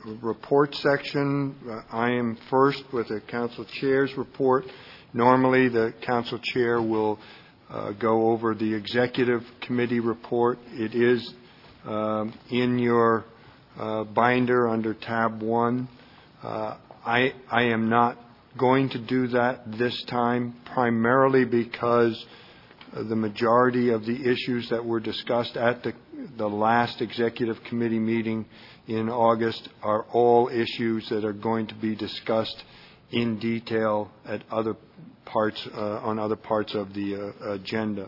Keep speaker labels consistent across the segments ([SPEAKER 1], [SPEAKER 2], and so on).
[SPEAKER 1] report section. I am first with the council chair's report. Normally, the council chair will go over the executive committee report. It is in your binder under tab 1. I am not going to do that this time, primarily because the majority of the issues that were discussed at the last executive committee meeting in August are all issues that are going to be discussed in detail at other parts on other parts of the agenda.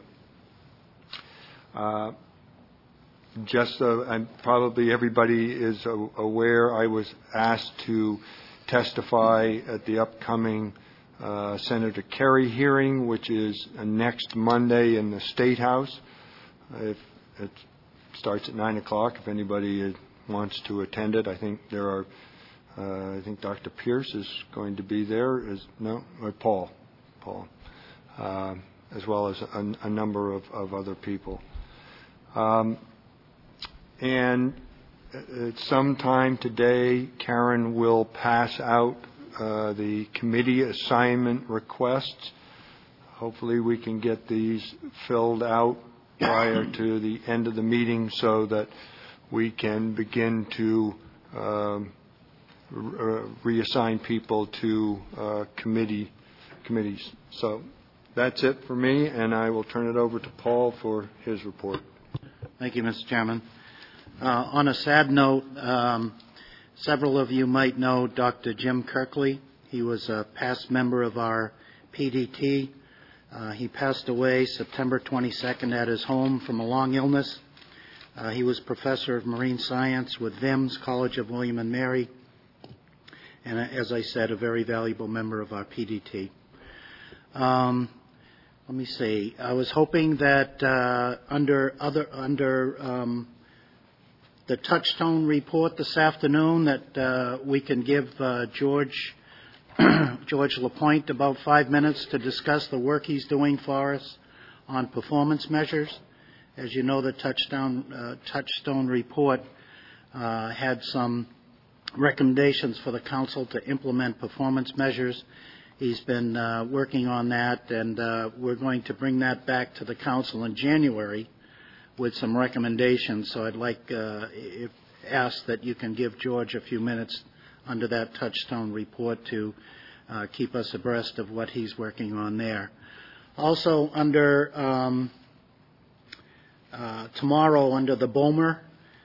[SPEAKER 1] And probably everybody is aware, I was asked to testify at the upcoming Senator Kerry hearing, which is next Monday in the State House. If it starts at 9 o'clock, if anybody wants to attend it, I think there are. I think Dr. Pierce is going to be there. Paul, as well as a number of other people. And at some time today, Karen will pass out the committee assignment requests. Hopefully we can get these filled out prior to the end of the meeting so that we can begin to reassign people to committees. So that's it for me, and I will turn it over to Paul for his report.
[SPEAKER 2] Thank you, Mr. Chairman. On a sad note, several of you might know Dr. Jim Kirkley. He was a past member of our PDT. He passed away September 22nd at his home from a long illness. He was professor of marine science with VIMS, College of William and Mary, and as I said, a very valuable member of our PDT. Let me see. I was hoping that under the Touchstone report this afternoon that we can give George Lapointe about 5 minutes to discuss the work he's doing for us on performance measures. As you know, the Touchstone report had some recommendations for the council to implement performance measures. He's been working on that, and we're going to bring that back to the council in January with some recommendations. So I'd like ask that you can give George a few minutes under that Touchstone report to keep us abreast of what he's working on there. Also, under tomorrow, under the BOMER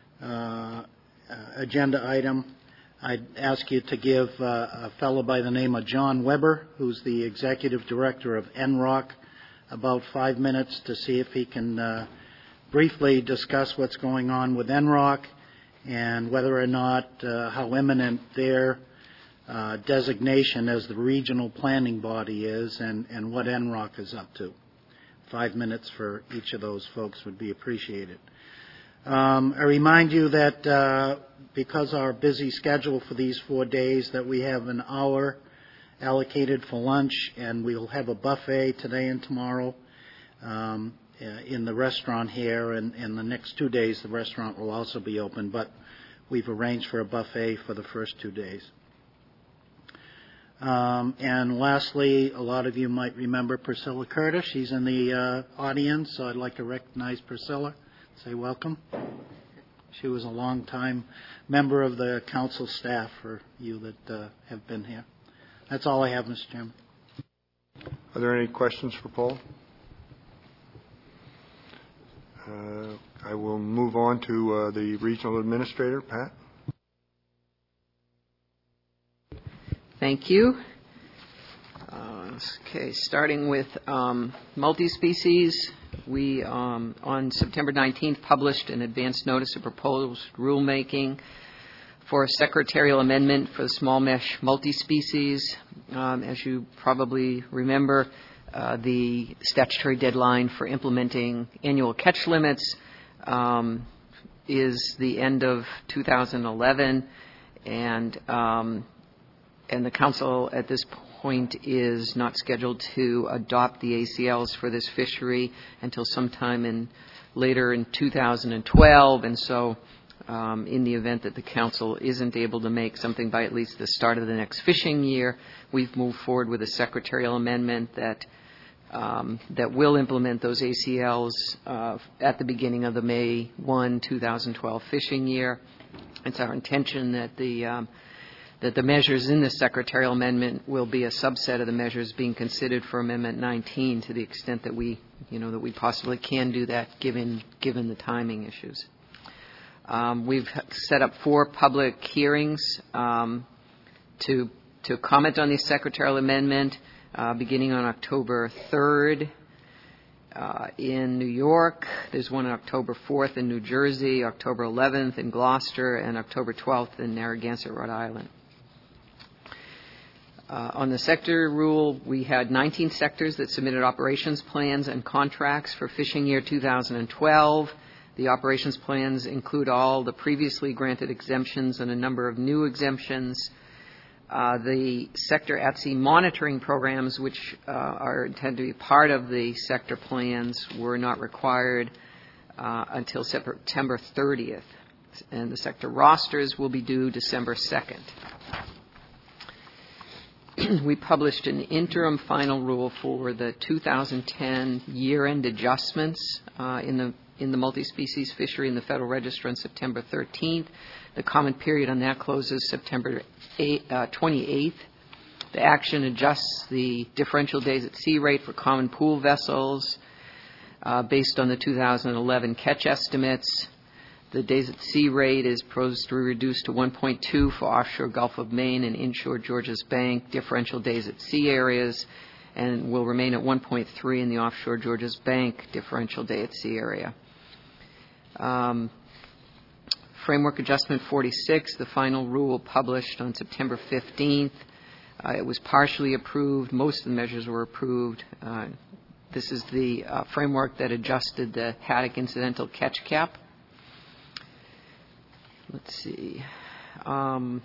[SPEAKER 2] agenda item, I'd ask you to give a fellow by the name of John Weber, who's the executive director of NROC, about 5 minutes to see if he can briefly discuss what's going on with NROC and whether or not how imminent their designation as the regional planning body is and what NROC is up to. 5 minutes for each of those folks would be appreciated. I remind you that because our busy schedule for these 4 days that we have an hour allocated for lunch, and we'll have a buffet today and tomorrow in the restaurant here, and the next 2 days the restaurant will also be open, but we've arranged for a buffet for the first 2 days. And lastly, a lot of you might remember Priscilla Curtis. She's in the audience, so I'd like to recognize Priscilla. Say welcome. She was a long-time member of the council staff for you that have been here. That's all I have, Mr. Chairman.
[SPEAKER 1] Are there any questions for Paul? I will move on to the regional administrator, Pat.
[SPEAKER 3] Thank you. Okay, starting with multi-species, we on September 19th published an advance notice of proposed rulemaking for a secretarial amendment for the small mesh multi-species. As you probably remember, the statutory deadline for implementing annual catch limits is the end of 2011, and the council at this point is not scheduled to adopt the ACLs for this fishery until sometime later in 2012, and so in the event that the council isn't able to make something by at least the start of the next fishing year. We've moved forward with a secretarial amendment that will implement those ACLs at the beginning of the May 1, 2012 fishing year. It's our intention that the measures in this secretarial amendment will be a subset of the measures being considered for Amendment 19 to the extent that we possibly can do that given the timing issues. We've set up 4 public hearings to comment on the secretarial amendment, beginning on October 3rd in New York. There's one on October 4th in New Jersey, October 11th in Gloucester, and October 12th in Narragansett, Rhode Island. On the sector rule, we had 19 sectors that submitted operations plans and contracts for fishing year 2012. The operations plans include all the previously granted exemptions and a number of new exemptions. The sector at-sea monitoring programs, which are intended to be part of the sector plans, were not required until September 30th. And the sector rosters will be due December 2nd. We published an interim final rule for the 2010 year-end adjustments in the multi-species fishery in the Federal Register on September 13th. The comment period on that closes September 28th. The action adjusts the differential days at sea rate for common pool vessels based on the 2011 catch estimates. The days at sea rate is proposed to be reduced to 1.2 for offshore Gulf of Maine and inshore Georgia's Bank differential days at sea areas, and will remain at 1.3 in the offshore Georgia's Bank differential day at sea area. Framework Adjustment 46, the final rule published on September 15th. It was partially approved. Most of the measures were approved. This is the framework that adjusted the haddock incidental catch cap. Let's see. On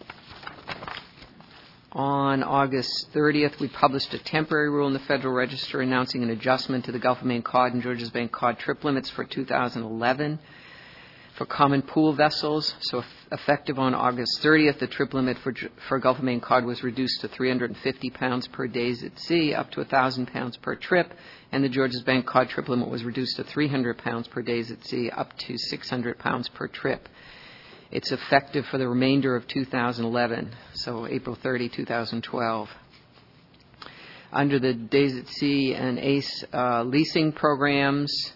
[SPEAKER 3] August 30th, we published a temporary rule in the Federal Register announcing an adjustment to the Gulf of Maine cod and Georgia's Bank cod trip limits for 2011 for common pool vessels. So effective on August 30th, the trip limit for Gulf of Maine cod was reduced to 350 pounds per days at sea, up to 1,000 pounds per trip, and the Georgia's Bank cod trip limit was reduced to 300 pounds per days at sea, up to 600 pounds per trip. It's effective for the remainder of 2011, so April 30, 2012. Under the Days at Sea and ACE leasing programs,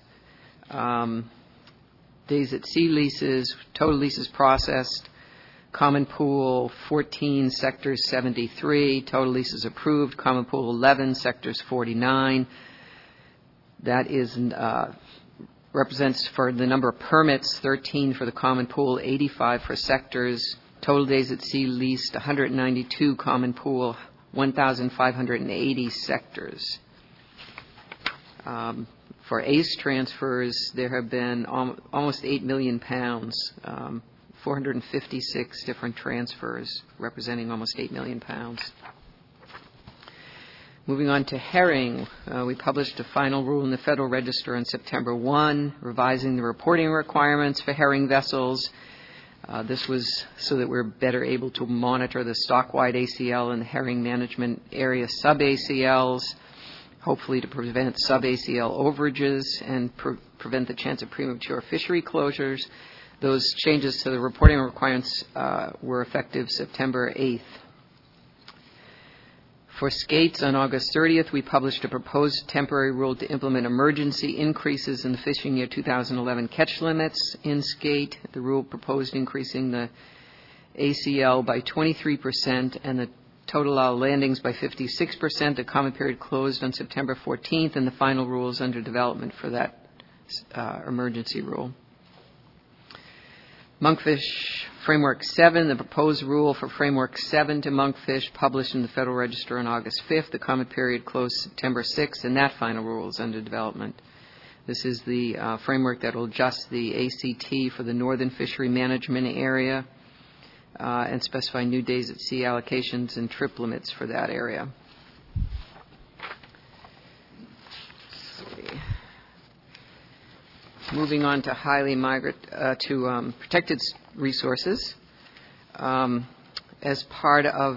[SPEAKER 3] Days at Sea leases, total leases processed, Common Pool 14, Sectors 73, total leases approved, Common Pool 11, Sectors 49. That is represents for the number of permits, 13 for the Common Pool, 85 for sectors. Total days at sea leased, 192 Common Pool, 1,580 sectors. For ACE transfers, there have been almost 8 million pounds, 456 different transfers representing almost 8 million pounds. Moving on to herring, we published a final rule in the Federal Register on September 1, revising the reporting requirements for herring vessels. This was so that we're better able to monitor the stock-wide ACL and the herring management area sub-ACLs, hopefully to prevent sub-ACL overages and prevent the chance of premature fishery closures. Those changes to the reporting requirements were effective September 8th. For skates, on August 30th, we published a proposed temporary rule to implement emergency increases in the fishing year 2011 catch limits in skate. The rule proposed increasing the ACL by 23% and the total allowed landings by 56%. The comment period closed on September 14th, and the final rule is under development for that emergency rule. Monkfish Framework 7, the proposed rule for Framework 7 to monkfish published in the Federal Register on August 5th. The comment period closed September 6th, and that final rule is under development. This is the framework that will adjust the ACT for the Northern Fishery Management Area and specify new days at sea allocations and trip limits for that area. Moving on to protected resources. As part of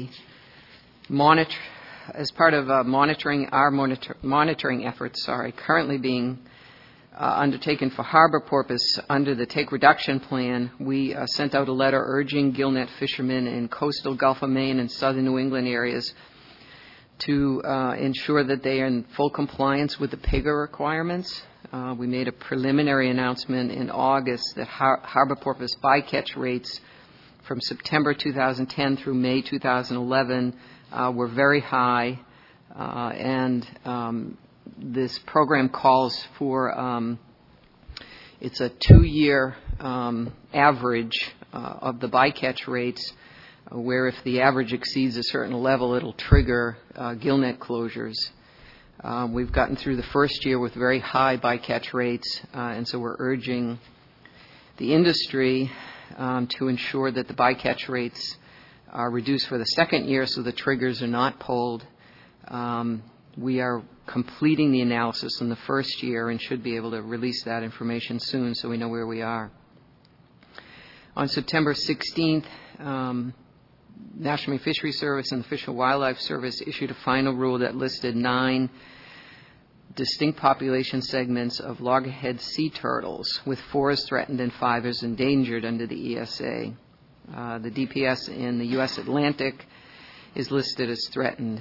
[SPEAKER 3] monitoring efforts, currently being undertaken for harbor porpoise under the take reduction plan, we sent out a letter urging gillnet fishermen in coastal Gulf of Maine and southern New England areas to ensure that they are in full compliance with the PEGA requirements. We made a preliminary announcement in August that harbor porpoise bycatch rates from September 2010 through May 2011 were very high, and this program calls for it's a 2-year average of the bycatch rates, where if the average exceeds a certain level, it'll trigger gillnet closures. We've gotten through the first year with very high bycatch rates, and so we're urging the industry to ensure that the bycatch rates are reduced for the second year so the triggers are not pulled. We are completing the analysis in the first year and should be able to release that information soon so we know where we are. On September 16th, National Marine Fisheries Service and the Fish and Wildlife Service issued a final rule that listed 9 distinct population segments of loggerhead sea turtles, with 4 as threatened and 5 as endangered under the ESA. The DPS in the U.S. Atlantic is listed as threatened.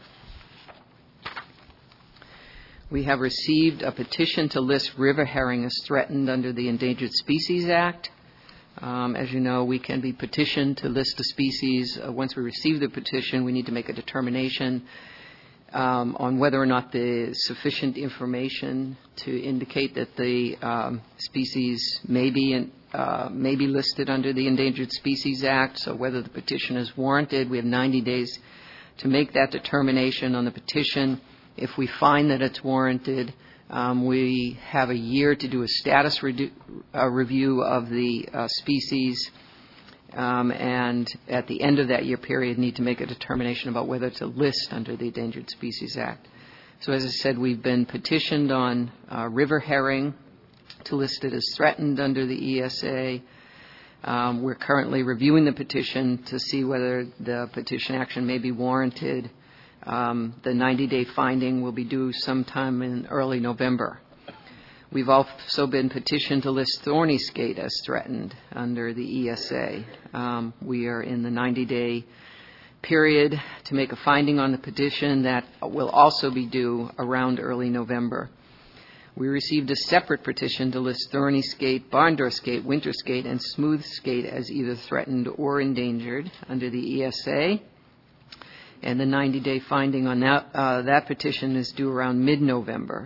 [SPEAKER 3] We have received a petition to list river herring as threatened under the Endangered Species Act. As you know, we can be petitioned to list a species. Once we receive the petition, we need to make a determination on whether or not there's sufficient information to indicate that the species may be listed under the Endangered Species Act, so whether the petition is warranted. We have 90 days to make that determination on the petition. If we find that it's warranted, we have a year to do a status review of the species, and at the end of that year period need to make a determination about whether to list under the Endangered Species Act. So as I said, we've been petitioned on river herring to list it as threatened under the ESA. We're currently reviewing the petition to see whether the petition action may be warranted. The 90-day finding will be due sometime in early November. We've also been petitioned to list thorny skate as threatened under the ESA. We are in the 90-day period to make a finding on the petition that will also be due around early November. We received a separate petition to list thorny skate, barn door skate, winter skate, and smooth skate as either threatened or endangered under the ESA. And the 90-day finding on that petition is due around mid-November.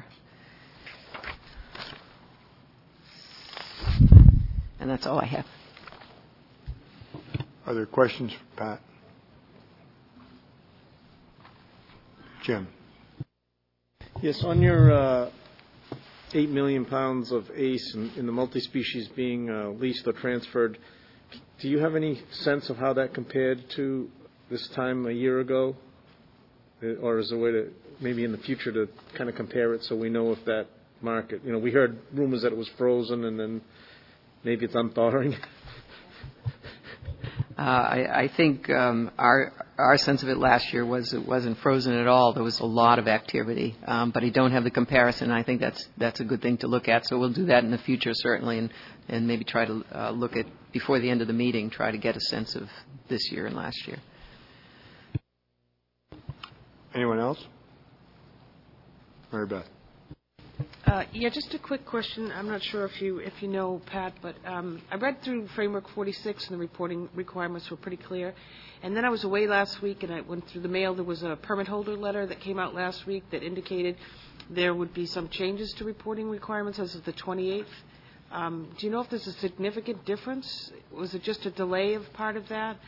[SPEAKER 3] And that's all I have.
[SPEAKER 1] Are there questions for Pat? Jim.
[SPEAKER 4] Yes, on your 8 million pounds of ACE in the multi-species being leased or transferred, do you have any sense of how that compared to this time a year ago? Or is there a way to, maybe in the future, to kind of compare it so we know if that market, we heard rumors that it was frozen and then maybe it's unthawing?
[SPEAKER 3] I think our sense of it last year was it wasn't frozen at all. There was a lot of activity, but I don't have the comparison. I think that's a good thing to look at. So we'll do that in the future, certainly, and maybe try to look at, before the end of the meeting, try to get a sense of this year and last year.
[SPEAKER 1] Anyone else? Mary Beth.
[SPEAKER 5] Yeah, just a quick question. I'm not sure if you know, Pat, but I read through Framework 46 and the reporting requirements were pretty clear. And then I was away last week and I went through the mail. There was a permit holder letter that came out last week that indicated there would be some changes to reporting requirements as of the 28th. Do you know if there's a significant difference? Was it just a delay of part of that?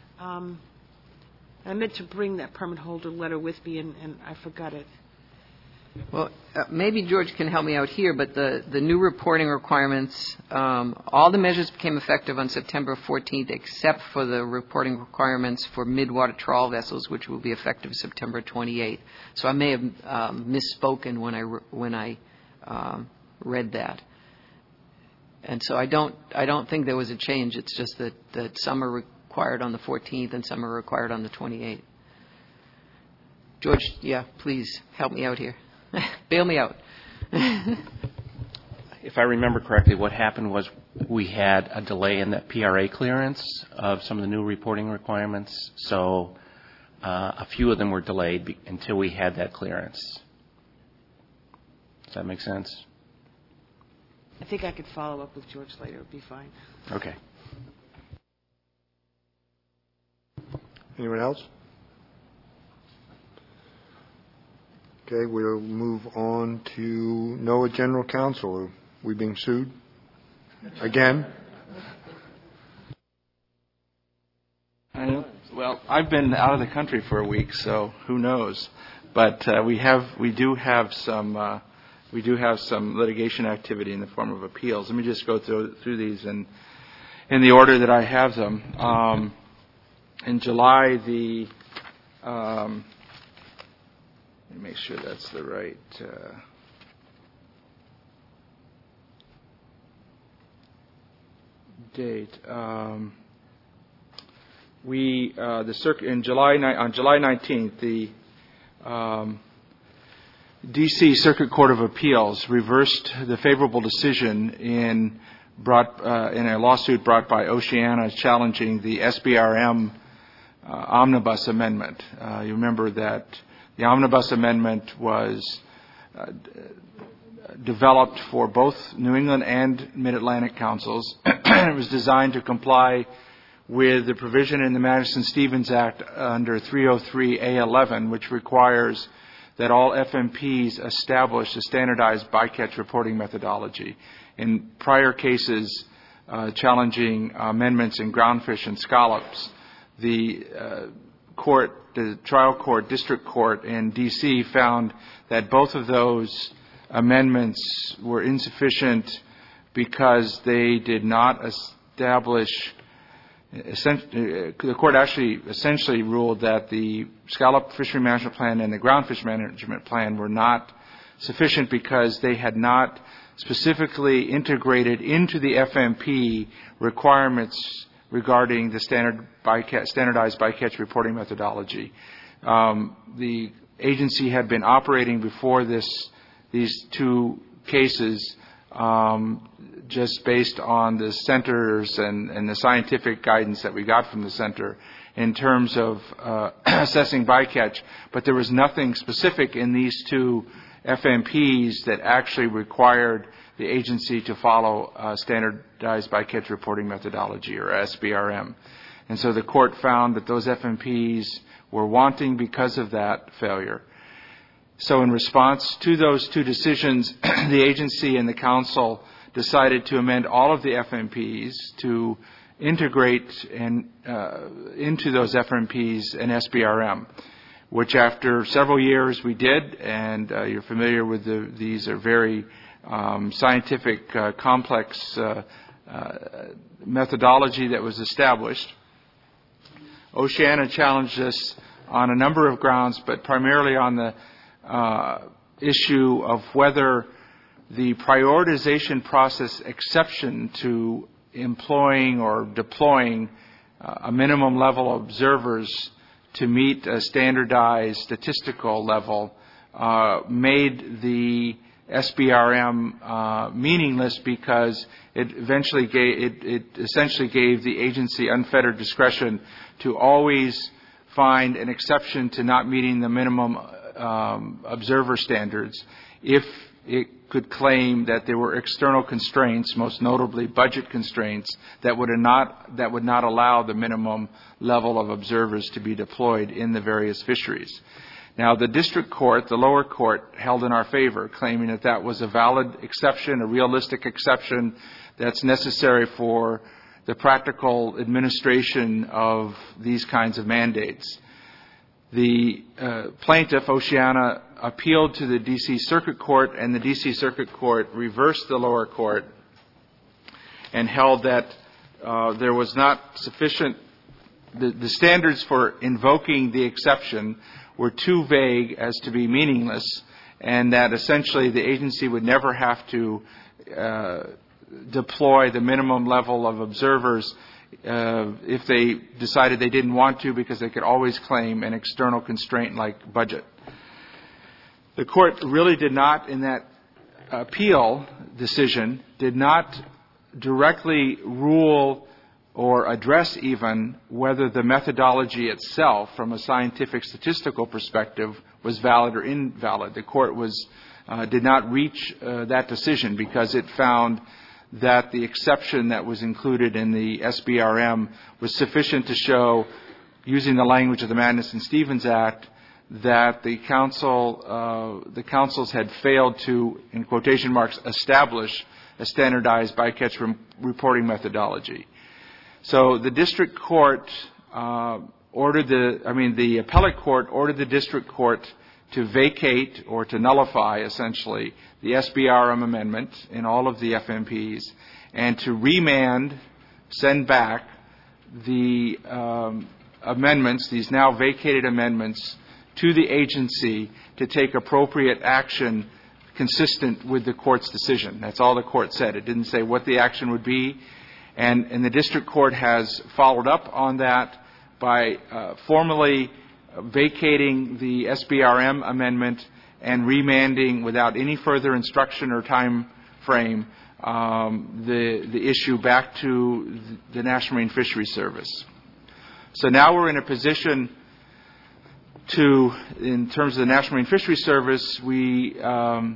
[SPEAKER 5] I meant to bring that permit holder letter with me, and I forgot it.
[SPEAKER 3] Well, maybe George can help me out here, but the new reporting requirements, all the measures became effective on September 14th, except for the reporting requirements for midwater trawl vessels, which will be effective September 28th. So I may have misspoken when I read that. And so I don't think there was a change. It's just that some are required on the 14th and some are required on the 28th. George, please help me out here. Bail me out.
[SPEAKER 6] If I remember correctly, what happened was we had a delay in that PRA clearance of some of the new reporting requirements. So a few of them were delayed until we had that clearance. Does that make sense?
[SPEAKER 5] I think I could follow up with George later. It would be fine.
[SPEAKER 6] Okay.
[SPEAKER 1] Anyone else? Okay, we'll move on to NOAA General Counsel. Are we being sued? Again?
[SPEAKER 7] Well, I've been out of the country for a week, so who knows? But we do have some litigation activity in the form of appeals. Let me just go through these in the order that I have them. In July, let me make sure that's the right. Date. On July 19th, the D.C. Circuit Court of Appeals reversed the favorable decision in a lawsuit brought by Oceana challenging the SBRM omnibus amendment. You remember that the omnibus amendment was developed for both New England and Mid-Atlantic councils. It was designed to comply with the provision in the Madison-Stevens Act under 303A11, which requires that all FMPs establish a standardized bycatch reporting methodology. In prior cases challenging amendments in groundfish and scallops, the trial court, district court in D.C. found that both of those amendments were insufficient because they did not establish. The court actually essentially ruled that the scallop fishery management plan and the groundfish management plan were not sufficient because they had not specifically integrated into the FMP requirements regarding the standardized bycatch reporting methodology. The agency had been operating before these two cases just based on the centers and the scientific guidance that we got from the center in terms of assessing bycatch, but there was nothing specific in these two FMPs that actually required the agency to follow standardized bycatch reporting methodology, or SBRM. And so the court found that those FMPs were wanting because of that failure. So in response to those two decisions, the agency and the council decided to amend all of the FMPs to integrate into those FMPs an SBRM, which after several years we did, and you're familiar with these are very scientific, complex methodology that was established. Oceana challenged us on a number of grounds, but primarily on the issue of whether the prioritization process exception to employing or deploying a minimum level of observers to meet a standardized statistical level made the SBRM meaningless because it essentially gave the agency unfettered discretion to always find an exception to not meeting the minimum observer standards if it could claim that there were external constraints, most notably budget constraints, that would not allow the minimum level of observers to be deployed in the various fisheries. Now, the district court, the lower court, held in our favor, claiming that that was a valid exception, a realistic exception that's necessary for the practical administration of these kinds of mandates. The plaintiff, Oceana, appealed to the D.C. Circuit Court, and the D.C. Circuit Court reversed the lower court and held that there was not sufficient, the standards for invoking the exception were too vague as to be meaningless, and that essentially the agency would never have to deploy the minimum level of observers if they decided they didn't want to, because they could always claim an external constraint like budget. The court really did not, in that appeal decision, did not directly rule or address even whether the methodology itself, from a scientific statistical perspective, was valid or invalid. The court did not reach that decision because it found that the exception that was included in the SBRM was sufficient to show, using the language of the Madison-Stevens Act, that the councils had failed to, in quotation marks, establish a standardized bycatch reporting methodology. So the district court the appellate court ordered the district court to vacate or to nullify, essentially, the SBRM amendment in all of the FMPs, and to send back the amendments, these now vacated amendments, to the agency to take appropriate action consistent with the court's decision. That's all the court said. It didn't say what the action would be. And the district court has followed up on that by formally vacating the SBRM amendment and remanding without any further instruction or time frame the issue back to the National Marine Fisheries Service. So now we're in a position in terms of the National Marine Fisheries Service, we are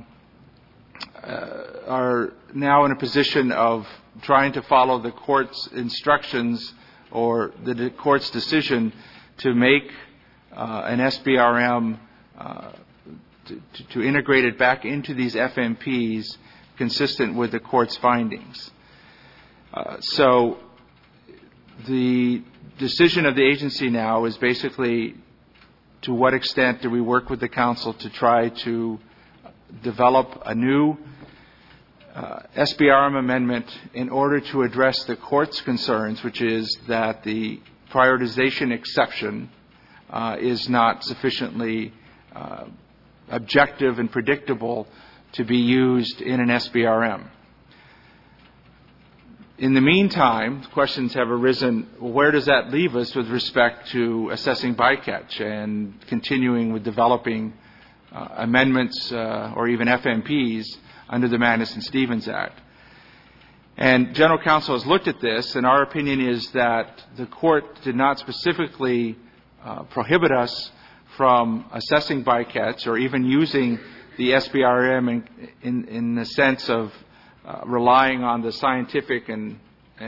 [SPEAKER 7] now in a position of trying to follow the court's instructions or the court's decision to make an SBRM, to integrate it back into these FMPs consistent with the court's findings. So the decision of the agency now is basically, to what extent do we work with the council to try to develop a new SBRM amendment in order to address the court's concerns, which is that the prioritization exception is not sufficiently objective and predictable to be used in an SBRM. In the meantime, questions have arisen, where does that leave us with respect to assessing bycatch and continuing with developing amendments or even FMPs under the Madison-Stevens Act? And General Counsel has looked at this, and our opinion is that the court did not specifically prohibit us from assessing bycatch or even using the SBRM in the sense of relying on the scientific and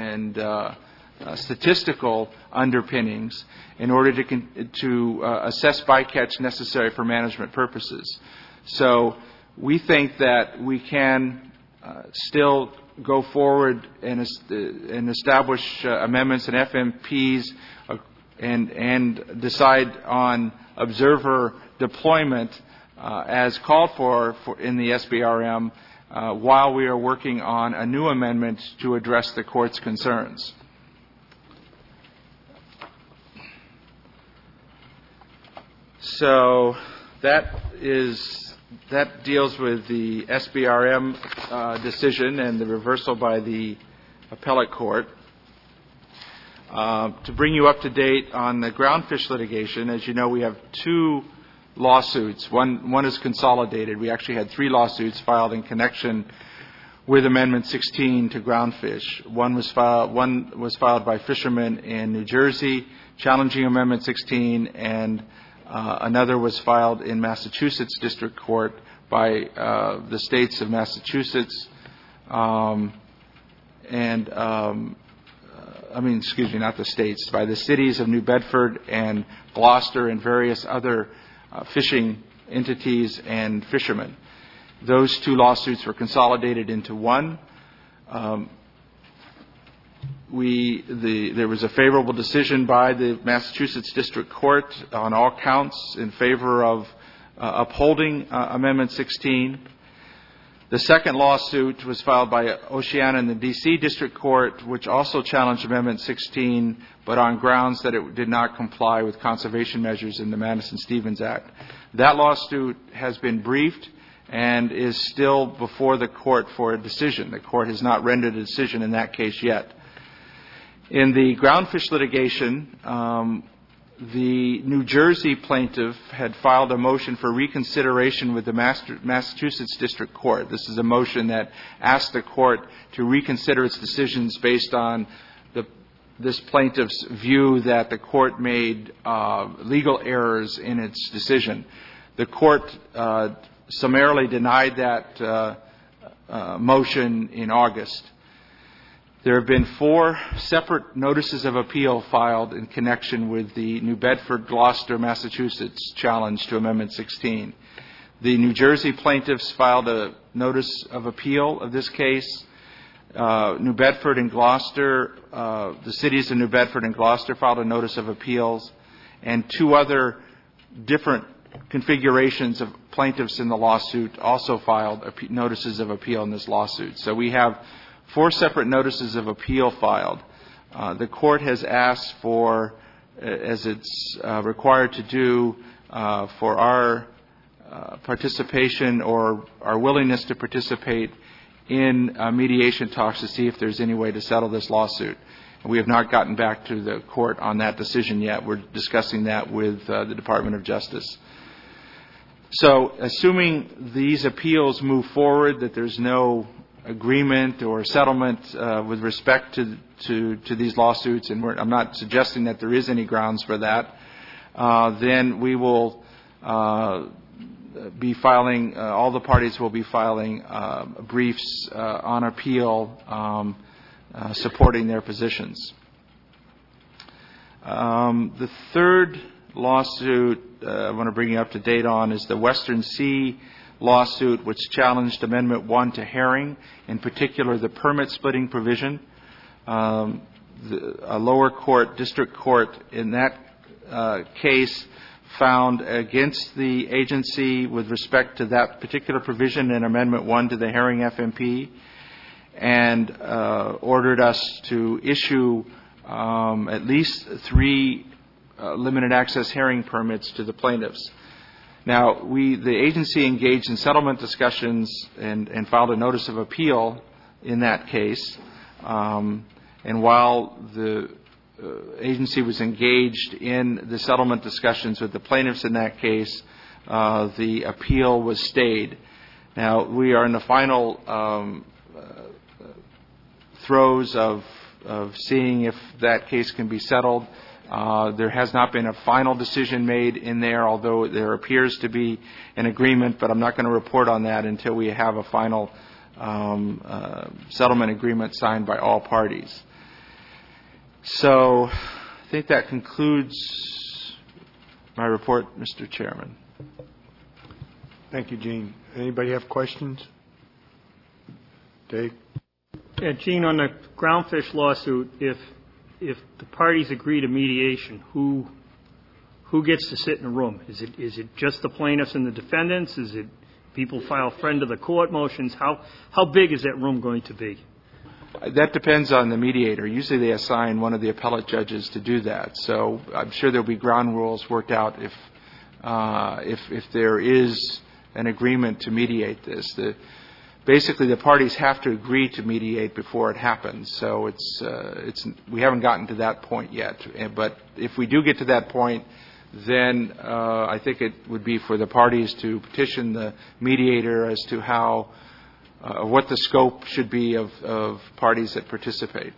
[SPEAKER 7] statistical underpinnings in order to assess bycatch necessary for management purposes. So we think that we can still go forward and establish amendments and FMPs and decide on observer deployment as called for in the SBRM while we are working on a new amendment to address the court's concerns. So that deals with the SBRM decision and the reversal by the appellate court. To bring you up to date on the groundfish litigation, as you know, we have two lawsuits. One is consolidated. We actually had three lawsuits filed in connection with Amendment 16 to groundfish. One was filed by fishermen in New Jersey, challenging Amendment 16, and another was filed in Massachusetts District Court by the states of Massachusetts by the cities of New Bedford and Gloucester and various other fishing entities and fishermen. Those two lawsuits were consolidated into one. There was a favorable decision by the Massachusetts District Court on all counts in favor of upholding Amendment 16. The second lawsuit was filed by Oceana in the D.C. District Court, which also challenged Amendment 16, but on grounds that it did not comply with conservation measures in the Madison-Stevens Act. That lawsuit has been briefed and is still before the court for a decision. The court has not rendered a decision in that case yet. In the groundfish litigation, the New Jersey plaintiff had filed a motion for reconsideration with the Massachusetts District Court. This is a motion that asked the court to reconsider its decisions based on this plaintiff's view that the court made legal errors in its decision. The court summarily denied that motion in August. There have been 4 separate notices of appeal filed in connection with the New Bedford-Gloucester, Massachusetts challenge to Amendment 16. The New Jersey plaintiffs filed a notice of appeal of this case. New Bedford and Gloucester, the cities of New Bedford and Gloucester filed a notice of appeals, and 2 other different configurations of plaintiffs in the lawsuit also filed notices of appeal in this lawsuit. So we have 4 separate notices of appeal filed. The court has asked for, as it's required to do, for our participation or our willingness to participate in mediation talks to see if there's any way to settle this lawsuit. And we have not gotten back to the court on that decision yet. We're discussing that with the Department of Justice. So assuming these appeals move forward, that there's no agreement or settlement with respect to these lawsuits, and I'm not suggesting that there is any grounds for that, then we will be filing, all the parties will be filing briefs on appeal supporting their positions. The third lawsuit I want to bring you up to date on is the Western Sea lawsuit, which challenged Amendment 1 to herring, in particular the permit splitting provision. A lower court, district court, in that case found against the agency with respect to that particular provision in Amendment 1 to the herring FMP, and ordered us to issue at least 3 limited access herring permits to the plaintiffs. Now, the agency engaged in settlement discussions and filed a notice of appeal in that case. And while the agency was engaged in the settlement discussions with the plaintiffs in that case, the appeal was stayed. Now, we are in the final throes of seeing if that case can be settled. There has not been a final decision made in there, although there appears to be an agreement, but I'm not going to report on that until we have a final settlement agreement signed by all parties. So I think that concludes my report, Mr. Chairman.
[SPEAKER 1] Thank you, Gene. Anybody have questions? Dave?
[SPEAKER 8] Yeah, Gene, on the groundfish lawsuit, if the parties agree to mediation, who gets to sit in the room? Is it just the plaintiffs and the defendants? Is it people file friend of the court motions? How big is that room going to be?
[SPEAKER 7] That depends on the mediator. Usually they assign one of the appellate judges to do that. So I'm sure there'll be ground rules worked out if there is an agreement to mediate this. Basically, the parties have to agree to mediate before it happens. So we haven't gotten to that point yet. But if we do get to that point, then I think it would be for the parties to petition the mediator as to how what the scope should be of parties that participate.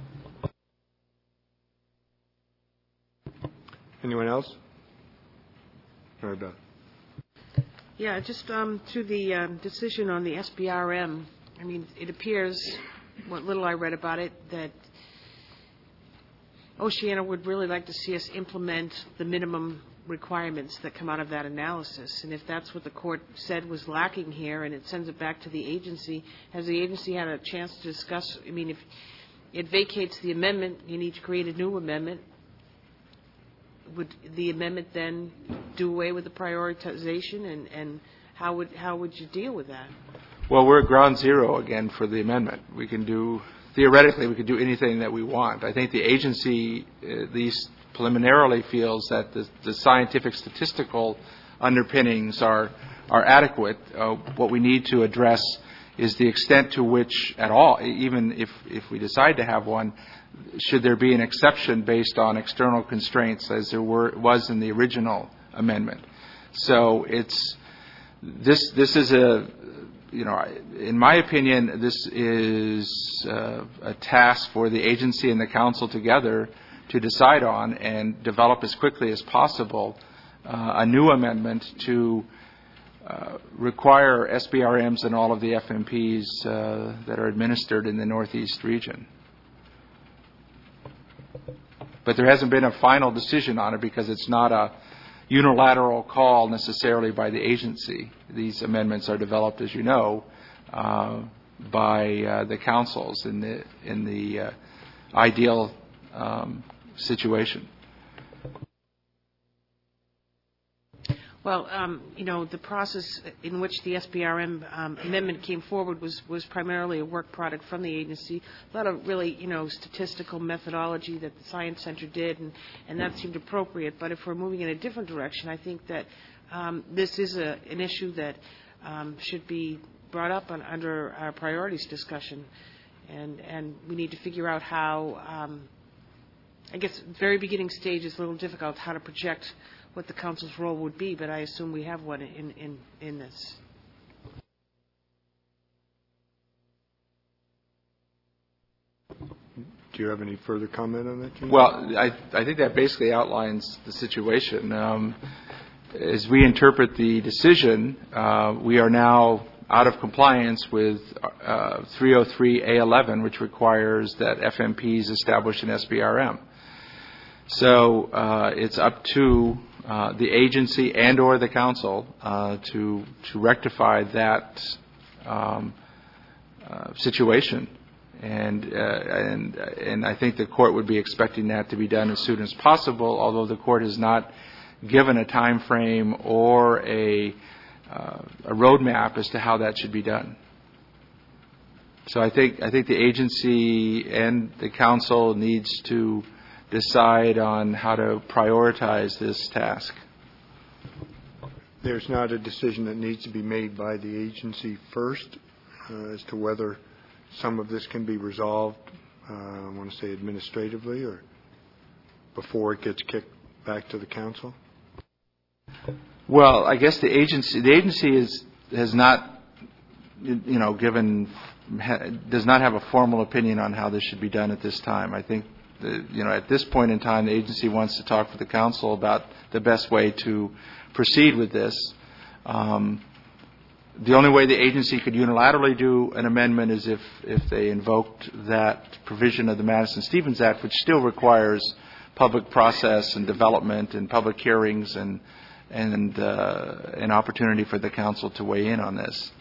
[SPEAKER 1] Anyone else? Sorry about it.
[SPEAKER 5] Yeah, just to the decision on the SBRM, I mean, it appears, what little I read about it, that Oceana would really like to see us implement the minimum requirements that come out of that analysis. And if that's what the court said was lacking here and it sends it back to the agency, has the agency had a chance to discuss? I mean, if it vacates the amendment, you need to create a new amendment. Would the amendment then do away with the prioritization, and how would you deal with that?
[SPEAKER 7] Well, we're at ground zero again for the amendment. Theoretically, we could do anything that we want. I think the agency, at least preliminarily, feels that the scientific statistical underpinnings are are adequate. What we need to address is the extent to which at all, even if we decide to have one, should there be an exception based on external constraints as there was in the original amendment. So this is in my opinion, this is a task for the agency and the council together to decide on and develop as quickly as possible a new amendment to require SBRMs in all of the FMPs that are administered in the Northeast region. But there hasn't been a final decision on it because it's not a unilateral call necessarily by the agency. These amendments are developed, as you know, by the councils in the ideal situation.
[SPEAKER 5] Well, the process in which the SBRM amendment came forward was primarily a work product from the agency. A lot of really, statistical methodology that the Science Center did, and that seemed appropriate. But if we're moving in a different direction, I think that this is an issue that should be brought up under our priorities discussion. And we need to figure out how, I guess, very beginning stage is a little difficult, how to project what the council's role would be, but I assume we have one in this.
[SPEAKER 1] Do you have any further comment on that, Gene?
[SPEAKER 7] Well, I think that basically outlines the situation. As we interpret the decision, we are now out of compliance with 303A11, which requires that FMPs establish an SBRM. So it's up to the agency and or the council to rectify that situation, and I think the court would be expecting that to be done as soon as possible. Although the court has not given a time frame or a roadmap as to how that should be done. So I think the agency and the council needs to decide on how to prioritize this task.
[SPEAKER 1] There's not a decision that needs to be made by the agency first as to whether some of this can be resolved, I want to say administratively, or before it gets kicked back to the council?
[SPEAKER 7] Well, I guess the agency has not, does not have a formal opinion on how this should be done at this time. I think at this point in time, the agency wants to talk with the council about the best way to proceed with this. The only way the agency could unilaterally do an amendment is if they invoked that provision of the Madison-Stevens Act, which still requires public process and development and public hearings and an opportunity for the council to weigh in on this.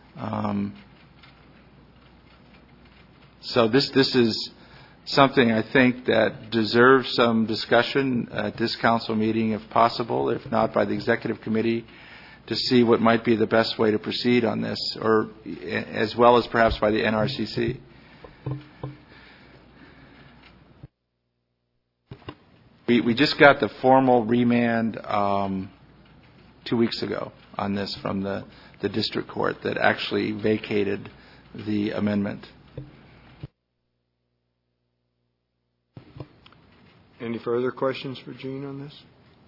[SPEAKER 7] So this is something I think that deserves some discussion at this council meeting if possible, if not by the executive committee, to see what might be the best way to proceed on this, or as well as perhaps by the NRCC. We just got the formal remand 2 weeks ago on this from the district court that actually vacated the amendment.
[SPEAKER 1] Any further questions for Gene on this?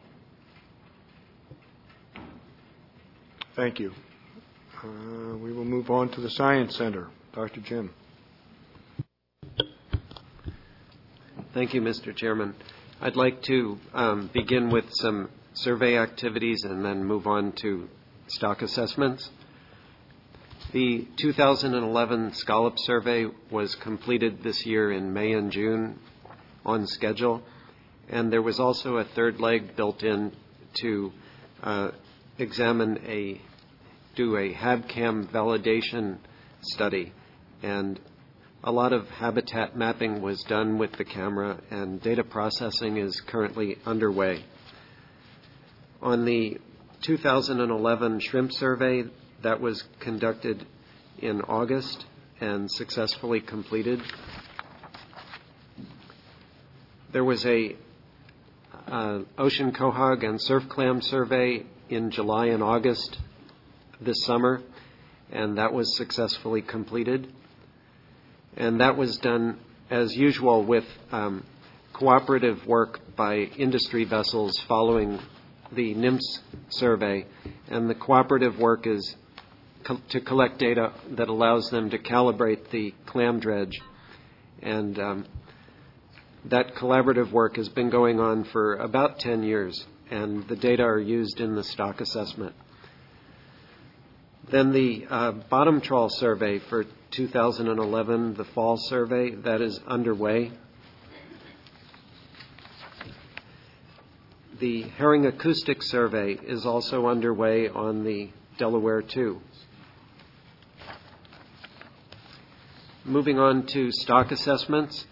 [SPEAKER 1] Thank you. We will move on to the Science Center. Dr. Jim.
[SPEAKER 9] Thank you, Mr. Chairman. I'd like to begin with some survey activities and then move on to stock assessments. The 2011 Scallop survey was completed this year in May and June on schedule. And there was also a third leg built in to do a HabCam validation study. And a lot of habitat mapping was done with the camera, and data processing is currently underway. On the 2011 shrimp survey that was conducted in August and successfully completed, there was a ocean quahog and surf clam survey in July and August this summer, and that was successfully completed. And that was done, as usual, with cooperative work by industry vessels following the NIMS survey. And the cooperative work is to collect data that allows them to calibrate the clam dredge. And that collaborative work has been going on for about 10 years, and the data are used in the stock assessment. Then the bottom trawl survey for 2011, the fall survey, that is underway. The herring acoustic survey is also underway on the Delaware 2. Moving on to stock assessments,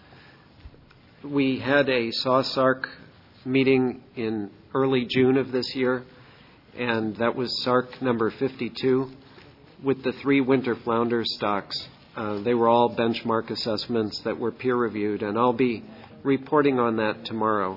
[SPEAKER 9] we had a SAW-SARC meeting in early June of this year, and that was SARC number 52 with the 3 winter flounder stocks. They were all benchmark assessments that were peer-reviewed, and I'll be reporting on that tomorrow.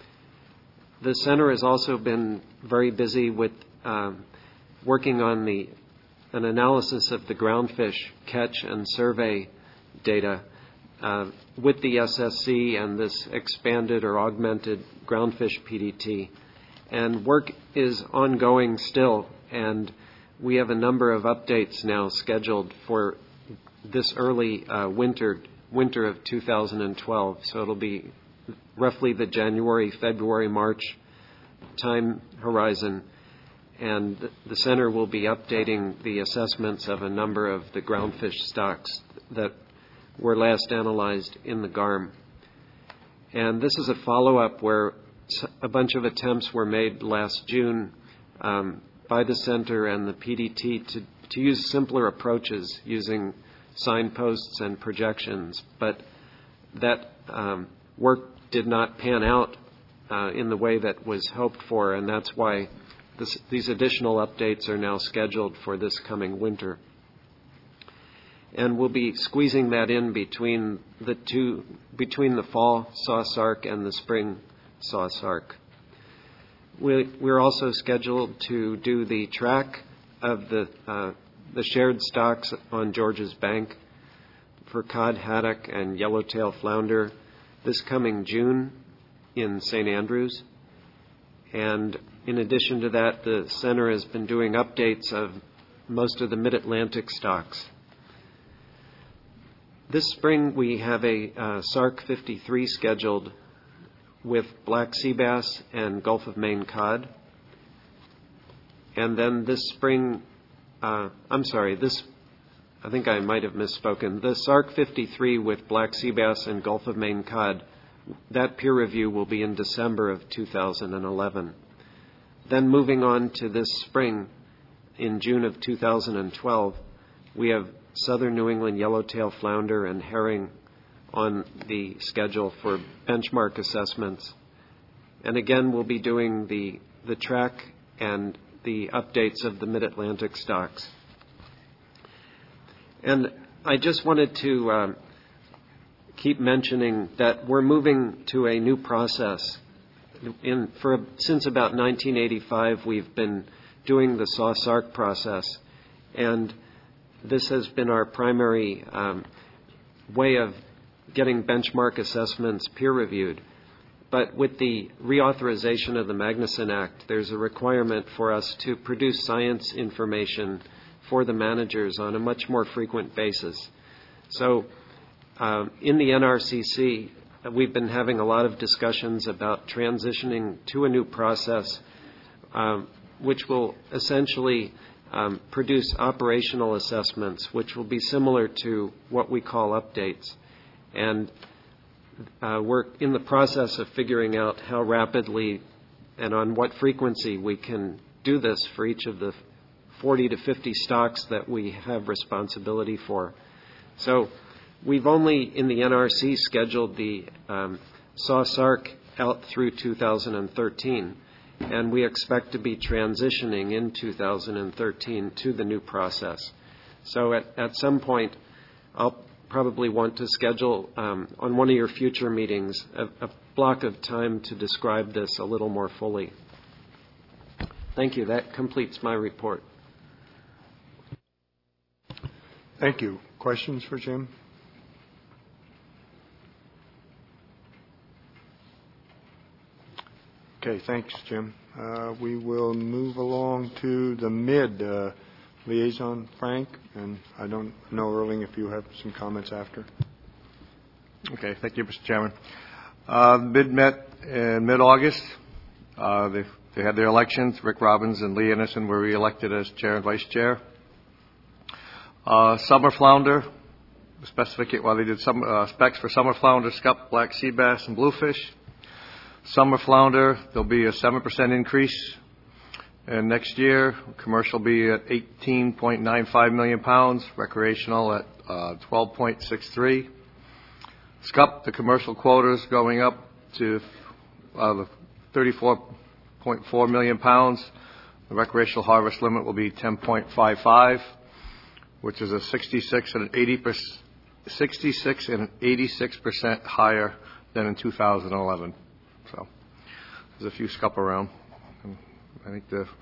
[SPEAKER 9] The center has also been very busy with working on an analysis of the groundfish catch and survey data with the SSC and this expanded or augmented groundfish PDT. And work is ongoing still, and we have a number of updates now scheduled for this early winter of 2012. So it'll be roughly the January, February, March time horizon. And the center will be updating the assessments of a number of the groundfish stocks that were last analyzed in the GARM. And this is a follow-up where a bunch of attempts were made last June by the center and the PDT to use simpler approaches using signposts and projections, but that work did not pan out in the way that was hoped for, and that's why these additional updates are now scheduled for this coming winter. And we'll be squeezing that in between the fall SAW-SARC and the spring SAW-SARC. We're also scheduled to do the track of the shared stocks on Georges Bank for cod, haddock, and yellowtail flounder this coming June in St. Andrews. And in addition to that, the center has been doing updates of most of the mid-Atlantic stocks. This spring, we have a SARC 53 scheduled with black sea bass and Gulf of Maine cod. And then this spring, I think I might have misspoken. The SARC 53 with black sea bass and Gulf of Maine cod, that peer review will be in December of 2011. Then moving on to this spring, in June of 2012, we have southern New England yellowtail flounder and herring on the schedule for benchmark assessments. And again, we'll be doing the track and the updates of the mid-Atlantic stocks. And I just wanted to keep mentioning that we're moving to a new process. Since about 1985, we've been doing the SAW-SARC process, and this has been our primary way of getting benchmark assessments peer-reviewed. But with the reauthorization of the Magnuson Act, there's a requirement for us to produce science information for the managers on a much more frequent basis. So in the NRCC, we've been having a lot of discussions about transitioning to a new process which will essentially produce operational assessments, which will be similar to what we call updates. And we're in the process of figuring out how rapidly and on what frequency we can do this for each of the 40 to 50 stocks that we have responsibility for. So we've only, in the NRC, scheduled the SAW-SARC out through 2013. And we expect to be transitioning in 2013 to the new process. So at some point, I'll probably want to schedule on one of your future meetings a block of time to describe this a little more fully. Thank you. That completes my report.
[SPEAKER 1] Thank you. Questions for Jim? Okay, thanks, Jim. We will move along to the mid liaison, Frank, and I don't know, Erling, if you have some comments after.
[SPEAKER 10] Okay, thank you, Mr. Chairman. Mid met in mid-August. They had their elections. Rick Robbins and Lee Anderson were re-elected as chair and vice chair. Summer flounder, they did some specs for summer flounder, scup, black sea bass, and bluefish. Summer flounder, there'll be a 7% increase. And next year, commercial will be at 18.95 million pounds, recreational at 12.63. Scup, the commercial quota is going up to 34.4 million pounds. The recreational harvest limit will be 10.55, which is a 66 and an 86% higher than in 2011. So there's a few scup around. I think the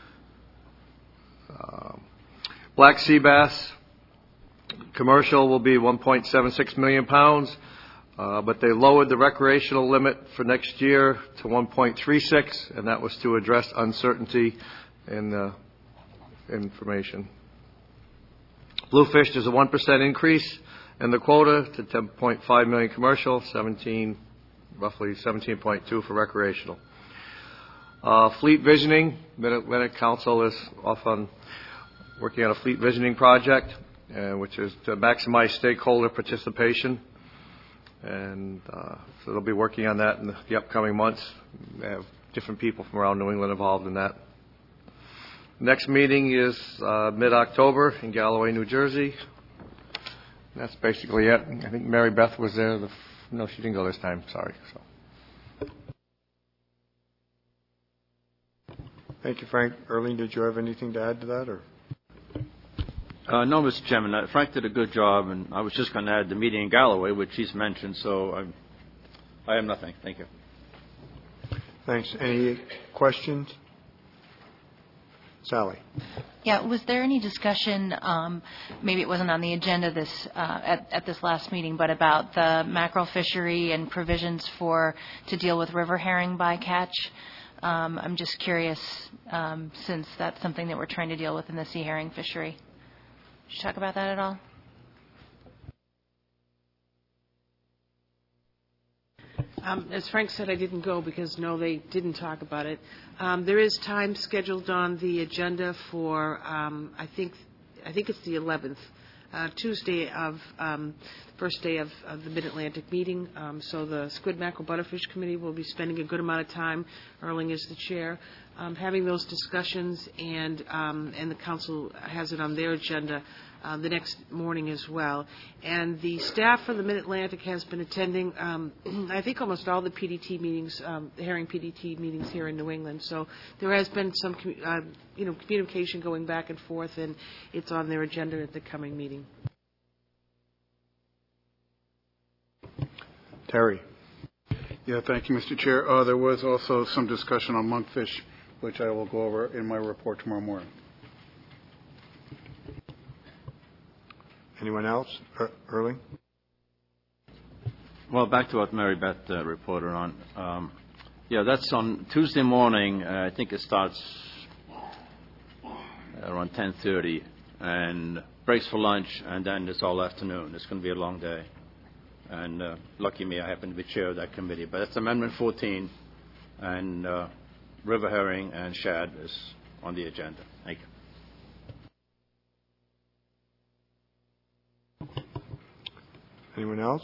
[SPEAKER 10] black sea bass commercial will be 1.76 million pounds, but they lowered the recreational limit for next year to 1.36, and that was to address uncertainty in the information. Bluefish, there's a 1% increase in the quota to 10.5 million commercial, roughly 17.2 for recreational. Fleet visioning, Mid-Atlantic Council is off on working on a fleet visioning project, which is to maximize stakeholder participation. And so they'll be working on that in the upcoming months. They have different people from around New England involved in that. Next meeting is mid-October in Galloway, New Jersey. That's basically it. I think Mary Beth was there. No, she didn't go this time. Sorry. So.
[SPEAKER 1] Thank you, Frank. Erling, did you have anything to add to that? Or?
[SPEAKER 11] No, Mr. Chairman. Frank did a good job, and I was just going to add the meeting in Galloway, which he's mentioned, so I have nothing. Thank you.
[SPEAKER 1] Thanks. Any questions? Sally.
[SPEAKER 12] Yeah, was there any discussion, maybe it wasn't on the agenda at this last meeting, but about the mackerel fishery and provisions to deal with river herring bycatch? I'm just curious, since that's something that we're trying to deal with in the sea herring fishery. Did you talk about that at all?
[SPEAKER 5] As Frank said, I didn't go because, no, they didn't talk about it. There is time scheduled on the agenda for, I think it's the 11th, Tuesday of first day of the Mid-Atlantic meeting. So the Squid Mackerel Butterfish Committee will be spending a good amount of time, Erling is the chair, having those discussions, and the council has it on their agenda the next morning as well. And the staff from the Mid-Atlantic has been attending, I think, almost all the PDT meetings, the herring PDT meetings here in New England. So there has been some, communication going back and forth, and it's on their agenda at the coming meeting.
[SPEAKER 1] Terry.
[SPEAKER 13] Yeah, thank you, Mr. Chair. There was also some discussion on monkfish, which I will go over in my report tomorrow morning.
[SPEAKER 1] Anyone else? Erling?
[SPEAKER 11] Well, back to what Mary Beth reported on. That's on Tuesday morning. I think it starts around 10:30 and breaks for lunch, and then it's all afternoon. It's going to be a long day. And lucky me, I happen to be chair of that committee. But it's Amendment 14, and river herring and shad is on the agenda. Thank you.
[SPEAKER 1] Anyone else?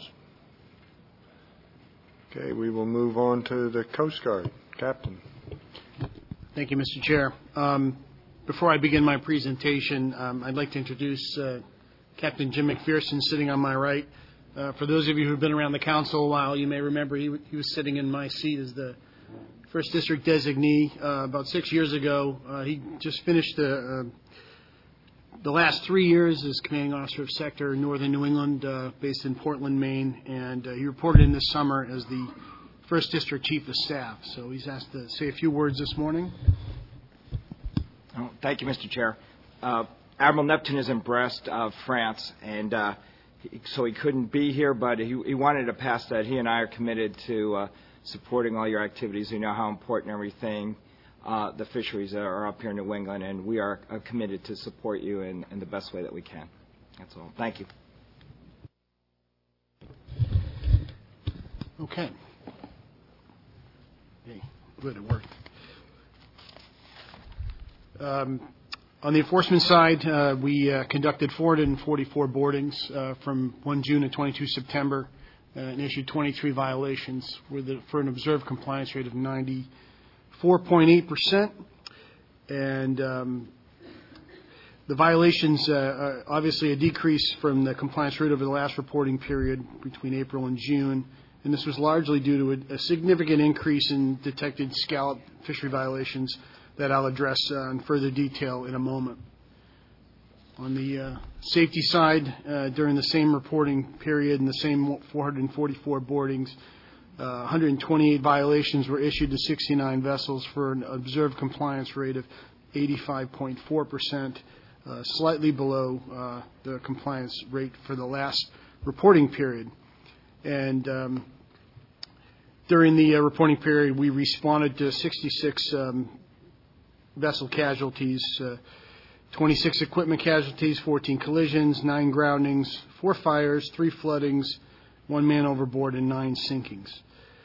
[SPEAKER 1] Okay, we will move on to the Coast Guard. Captain.
[SPEAKER 14] Thank you, Mr. Chair. Before I begin my presentation, I'd like to introduce Captain Jim McPherson sitting on my right. For those of you who have been around the council a while, you may remember he was sitting in my seat as the first district designee about 6 years ago. He just finished the last 3 years as commanding officer of sector Northern New England, based in Portland, Maine, and he reported in this summer as the first district chief of staff. So he's asked to say a few words this morning.
[SPEAKER 15] Thank you, Mr. Chair. Admiral Neptune is in Brest, France, and so he couldn't be here, but he wanted to pass that. He and I are committed to supporting all your activities. You know how important everything, the fisheries are up here in New England, and we are committed to support you in the best way that we can. That's all. Thank you.
[SPEAKER 14] Okay. Hey, good, it worked. On the enforcement side, we conducted 444 boardings from 1 June to 22 September and issued 23 violations for an observed compliance rate of 94.8%. And the violations, obviously a decrease from the compliance rate over the last reporting period between April and June. And this was largely due to a significant increase in detected scallop fishery violations that I'll address in further detail in a moment. On the safety side, during the same reporting period and the same 444 boardings, 128 violations were issued to 69 vessels for an observed compliance rate of 85.4%, slightly below the compliance rate for the last reporting period. And during the reporting period, we responded to 66 vessel casualties, 26 equipment casualties, 14 collisions, 9 groundings, 4 fires, 3 floodings, 1 man overboard, and 9 sinkings.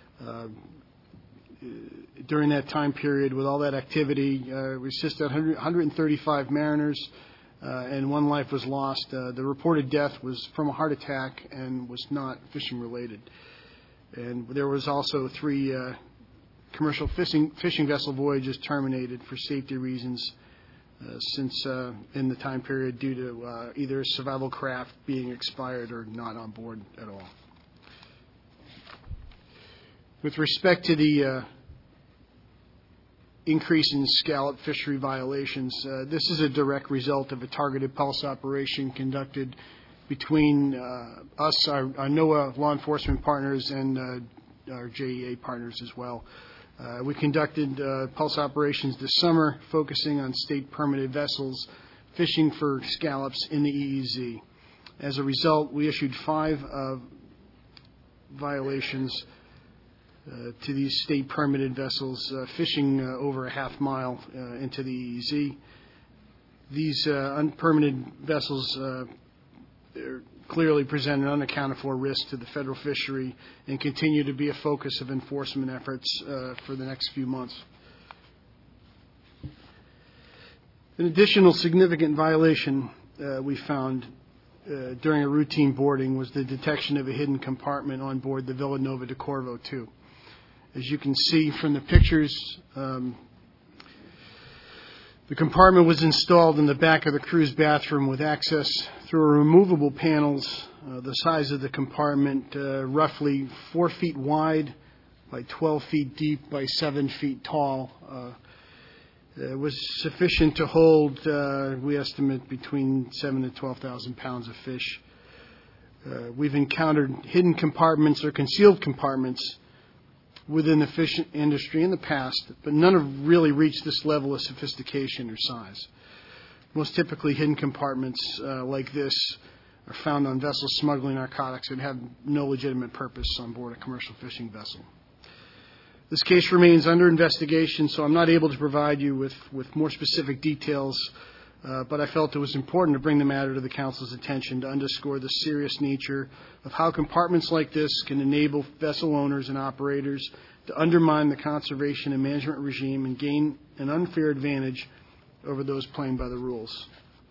[SPEAKER 14] During that time period, with all that activity, we assisted 135 mariners, and 1 life was lost. The reported death was from a heart attack and was not fishing related. And there was also 3 commercial fishing vessel voyages terminated for safety reasons since in the time period due to either survival craft being expired or not on board at all. With respect to the increase in scallop fishery violations, this is a direct result of a targeted pulse operation conducted between us, our NOAA law enforcement partners, and our JEA partners as well. We conducted pulse operations this summer, focusing on state-permitted vessels fishing for scallops in the EEZ. As a result, we issued 5 violations to these state-permitted vessels fishing over a half mile into the EEZ. These unpermitted vessels clearly present an unaccounted for risk to the federal fishery and continue to be a focus of enforcement efforts for the next few months. An additional significant violation we found during a routine boarding was the detection of a hidden compartment on board the Villanova de Corvo II. As you can see from the pictures, the compartment was installed in the back of the crew's bathroom with access through removable panels. The size of the compartment, roughly 4 feet wide by 12 feet deep by 7 feet tall, was sufficient to hold, we estimate, between 7,000 and 12,000 pounds of fish. We've encountered hidden compartments or concealed compartments within the fish industry in the past, but none have really reached this level of sophistication or size. Most typically, hidden compartments like this are found on vessels smuggling narcotics and have no legitimate purpose on board a commercial fishing vessel. This case remains under investigation, so I'm not able to provide you with more specific details, but I felt it was important to bring the matter to the Council's attention to underscore the serious nature of how compartments like this can enable vessel owners and operators to undermine the conservation and management regime and gain an unfair advantage over those playing by the rules.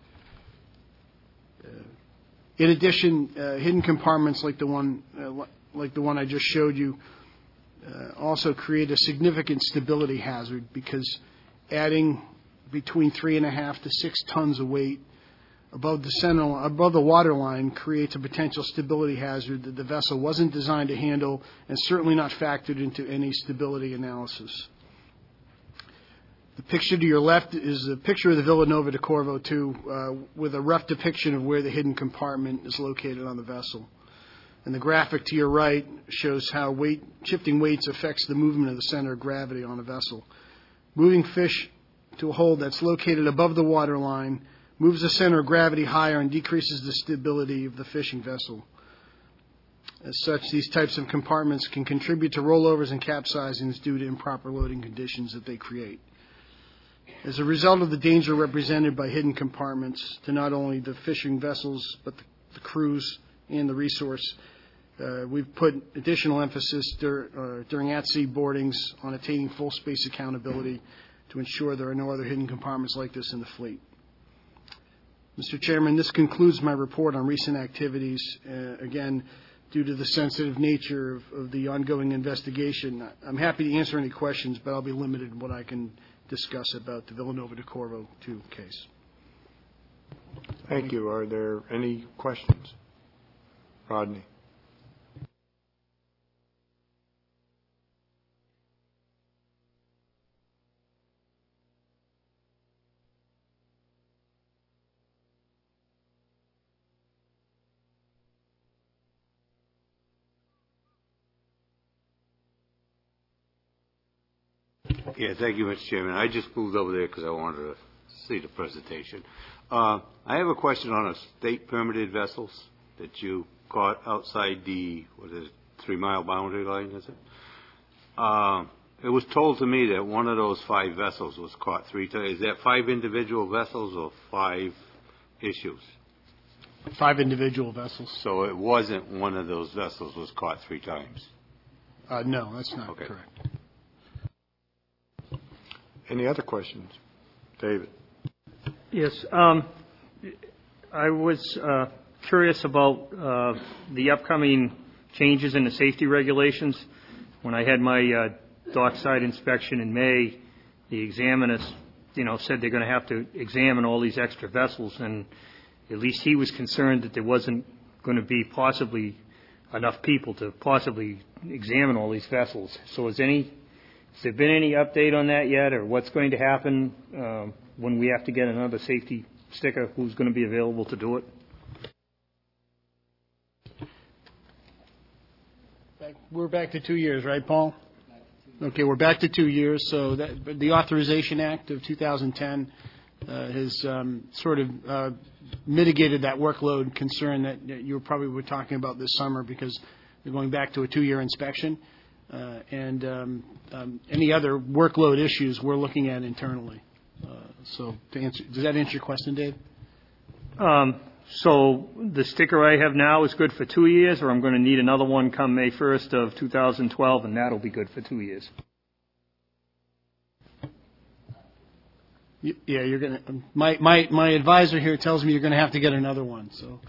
[SPEAKER 14] In addition, hidden compartments like the one I just showed you also create a significant stability hazard because adding between 3.5 to 6 tons of weight above the water line creates a potential stability hazard that the vessel wasn't designed to handle and certainly not factored into any stability analysis. The picture to your left is a picture of the Villanova de Corvo II with a rough depiction of where the hidden compartment is located on the vessel. And the graphic to your right shows how shifting weights affects the movement of the center of gravity on a vessel. Moving fish to a hole that's located above the water line moves the center of gravity higher and decreases the stability of the fishing vessel. As such, these types of compartments can contribute to rollovers and capsizings due to improper loading conditions that they create. As a result of the danger represented by hidden compartments to not only the fishing vessels but the crews and the resource, we've put additional emphasis during at-sea boardings on attaining full space accountability to ensure there are no other hidden compartments like this in the fleet. Mr. Chairman, this concludes my report on recent activities. Again, due to the sensitive nature of the ongoing investigation, I'm happy to answer any questions, but I'll be limited in what I can discuss about the Villanova de Corvo II case.
[SPEAKER 1] Thank you. Are there any questions? Rodney.
[SPEAKER 16] Yeah, thank you, Mr. Chairman. I just moved over there because I wanted to see the presentation. I have a question on state permitted vessels that you caught outside the 3-mile boundary line, is it? It was told to me that one of those 5 vessels was caught 3 times. Is that 5 individual vessels or 5 issues?
[SPEAKER 14] 5 individual vessels.
[SPEAKER 16] So it wasn't one of those vessels was caught 3 times?
[SPEAKER 14] No, that's not correct.
[SPEAKER 1] Any other questions? David.
[SPEAKER 8] Yes. I was curious about the upcoming changes in the safety regulations. When I had my dockside inspection in May, the examiners, said they're going to have to examine all these extra vessels, and at least he was concerned that there wasn't going to be possibly enough people to possibly examine all these vessels. So has there been any update on that yet, or what's going to happen when we have to get another safety sticker? Who's going to be available to do it?
[SPEAKER 14] We're back to 2 years, right, Paul? Okay, we're back to 2 years. So the Authorization Act of 2010 has sort of mitigated that workload concern that you probably were talking about this summer, because we're going back to a 2-year inspection. And any other workload issues we're looking at internally. So does that answer your question, Dave?
[SPEAKER 8] So the sticker I have now is good for 2 years, or I'm going to need another one come May 1st of 2012, and that'll be good for 2 years?
[SPEAKER 14] Yeah, you're going to. My advisor here tells me you're going to have to get another one. So,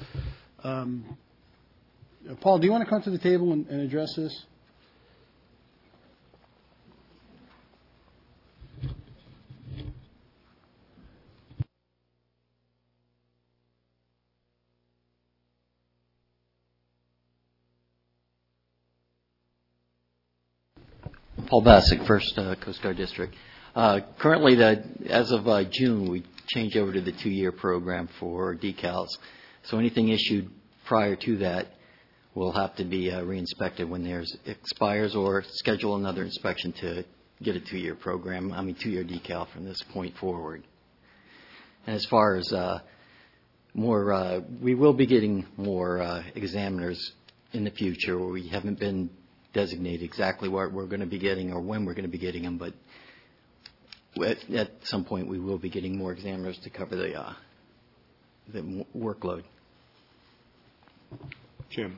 [SPEAKER 14] Paul, do you want to come to the table and address this?
[SPEAKER 17] Paul Bassick, First Coast Guard District. Currently, as of June, we changed over to the 2-year program for decals. So anything issued prior to that will have to be re-inspected when theirs expires, or schedule another inspection to get a 2-year program. 2-year decal from this point forward. And as far as we will be getting more examiners in the future. We haven't been designate exactly what we're going to be getting or when we're going to be getting them, but at some point we will be getting more examiners to cover the workload.
[SPEAKER 1] Jim.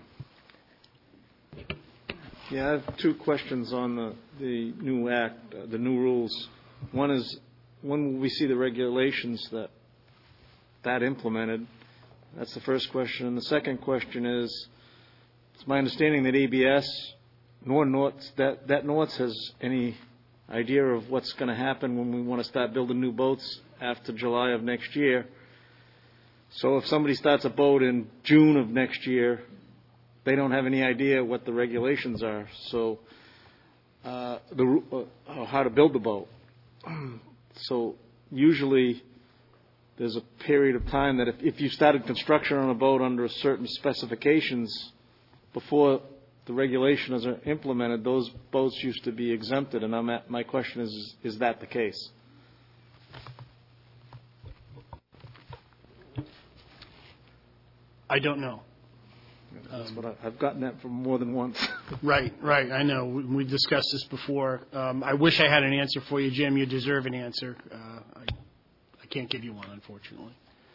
[SPEAKER 4] Yeah, I have 2 questions on the new act, the new rules. One is, when will we see the regulations that implemented? That's the first question. And the second question is, it's my understanding that ABS nor Norts, that Norts has any idea of what's going to happen when we want to start building new boats after July of next year. So if somebody starts a boat in June of next year, they don't have any idea what the regulations are. So how to build the boat. So usually there's a period of time that if you started construction on a boat under certain specifications before the regulations are implemented, those boats used to be exempted, and my question is that the case?
[SPEAKER 14] I don't know.
[SPEAKER 4] That's what I've gotten that from more than once.
[SPEAKER 14] Right. I know. We discussed this before. I wish I had an answer for you, Jim. You deserve an answer. I can't give you one, unfortunately.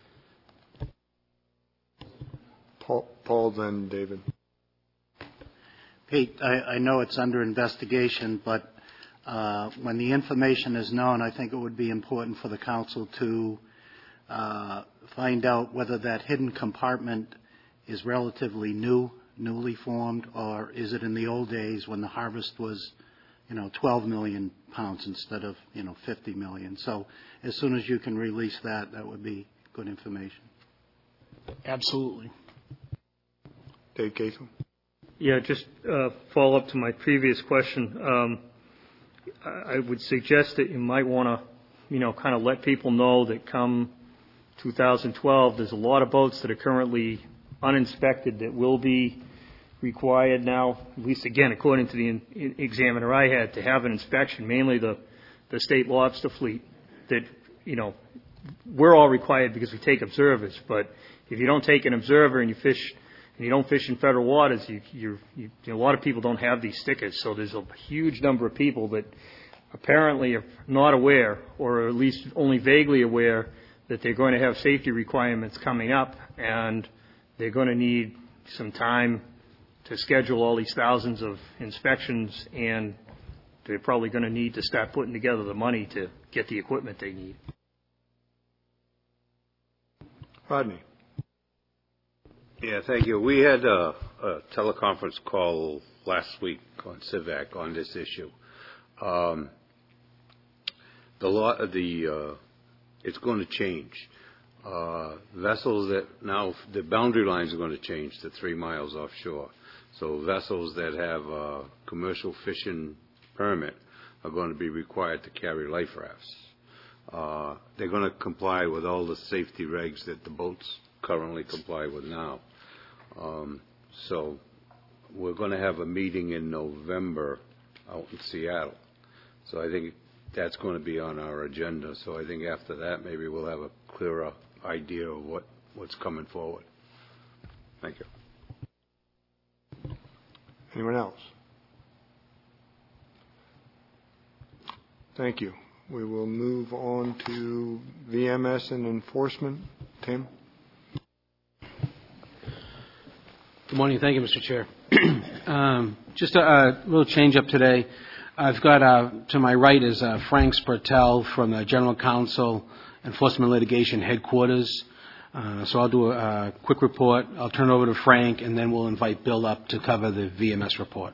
[SPEAKER 1] Paul, then David.
[SPEAKER 2] Pete, I know it's under investigation, but when the information is known, I think it would be important for the council to find out whether that hidden compartment is relatively newly formed, or is it in the old days when the harvest was, 12 million pounds instead of, 50 million. So as soon as you can release that, that would be good information.
[SPEAKER 14] Absolutely.
[SPEAKER 1] Dave Gaethel.
[SPEAKER 8] Yeah, just follow up to my previous question. I would suggest that you might want to, kind of let people know that come 2012, there's a lot of boats that are currently uninspected that will be required now, at least again, according to the examiner I had, to have an inspection, mainly the state lobster fleet, that, we're all required because we take observers, but if you don't take an observer and you don't fish in federal waters, a lot of people don't have these stickers, so there's a huge number of people that apparently are not aware, or at least only vaguely aware, that they're going to have safety requirements coming up, and they're going to need some time to schedule all these thousands of inspections, and they're probably going to need to start putting together the money to get the equipment they need.
[SPEAKER 1] Rodney.
[SPEAKER 16] Yeah, thank you. We had a teleconference call last week on CIVAC on this issue. It's going to change. Vessels that now, the boundary lines are going to change to 3 miles offshore. So vessels that have a commercial fishing permit are going to be required to carry life rafts. They're going to comply with all the safety regs that the boats currently comply with now. So we're going to have a meeting in November out in Seattle. So I think that's going to be on our agenda. So I think after that, maybe we'll have a clearer idea of what's coming forward. Thank you.
[SPEAKER 1] Anyone else? Thank you. We will move on to VMS and enforcement. Tim?
[SPEAKER 18] Good morning. Thank you, Mr. Chair. Just a little change up today. I've got to my right is Frank Spertel from the General Counsel Enforcement Litigation Headquarters. So I'll do a quick report. I'll turn it over to Frank, and then we'll invite Bill up to cover the VMS report.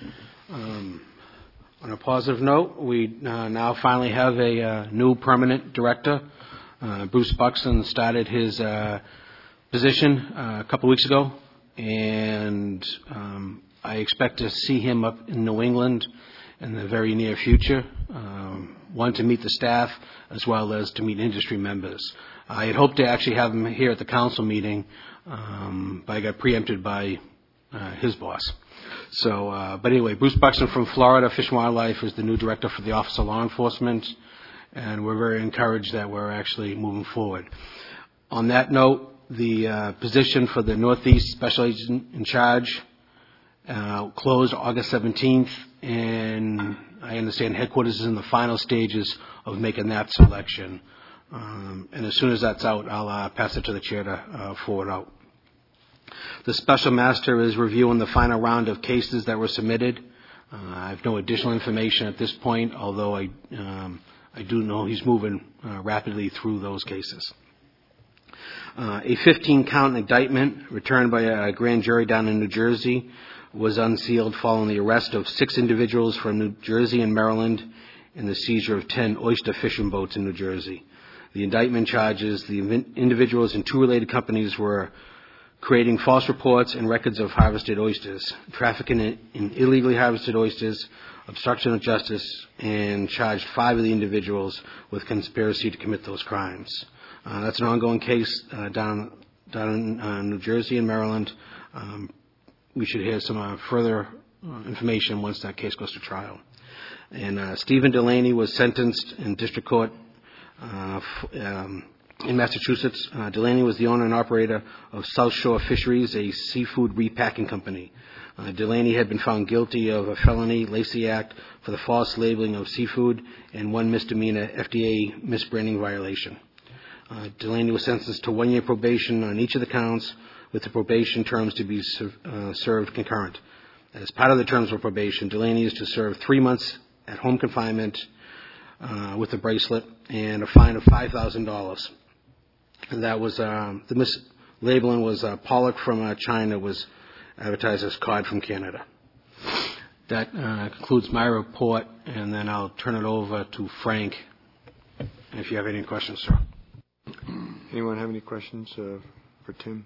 [SPEAKER 18] On a positive note, we now finally have a new permanent director. Bruce Buxton started his position a couple of weeks ago, and I expect to see him up in New England in the very near future, one, to meet the staff as well as to meet industry members. I had hoped to actually have him here at the council meeting, but I got preempted by his boss. So, but anyway, Bruce Buxton from Florida Fish and Wildlife is the new director for the Office of Law Enforcement, and we're very encouraged that we're actually moving forward. On that note, the position for the Northeast Special Agent in Charge closed August 17th, and I understand headquarters is in the final stages of making that selection. And as soon as that's out, I'll pass it to the chair to forward out. The special master is reviewing the final round of cases that were submitted. I have no additional information at this point, although I do know he's moving rapidly through those cases. A 15-count indictment returned by a grand jury down in New Jersey was unsealed following the arrest of 6 individuals from New Jersey and Maryland and the seizure of 10 oyster fishing boats in New Jersey. The indictment charges the individuals and 2 related companies were creating false reports and records of harvested oysters, trafficking in illegally harvested oysters, obstruction of justice, and charged 5 of the individuals with conspiracy to commit those crimes. That's an ongoing case down in New Jersey and Maryland. We should hear some further information once that case goes to trial. And Stephen Delaney was sentenced in district court in Massachusetts. Delaney was the owner and operator of South Shore Fisheries, a seafood repacking company. Delaney had been found guilty of a felony, Lacey Act, for the false labeling of seafood and one misdemeanor FDA misbranding violation. Delaney was sentenced to 1 year probation on each of the counts, with the probation terms to be served concurrent. As part of the terms of probation, Delaney is to serve 3 months at home confinement with a bracelet and a fine of $5,000. And that was the mislabeling was pollock from China was advertised as cod from Canada. That concludes my report, and then I'll turn it over to Frank if you have any questions, sir.
[SPEAKER 1] Anyone have any questions for Tim?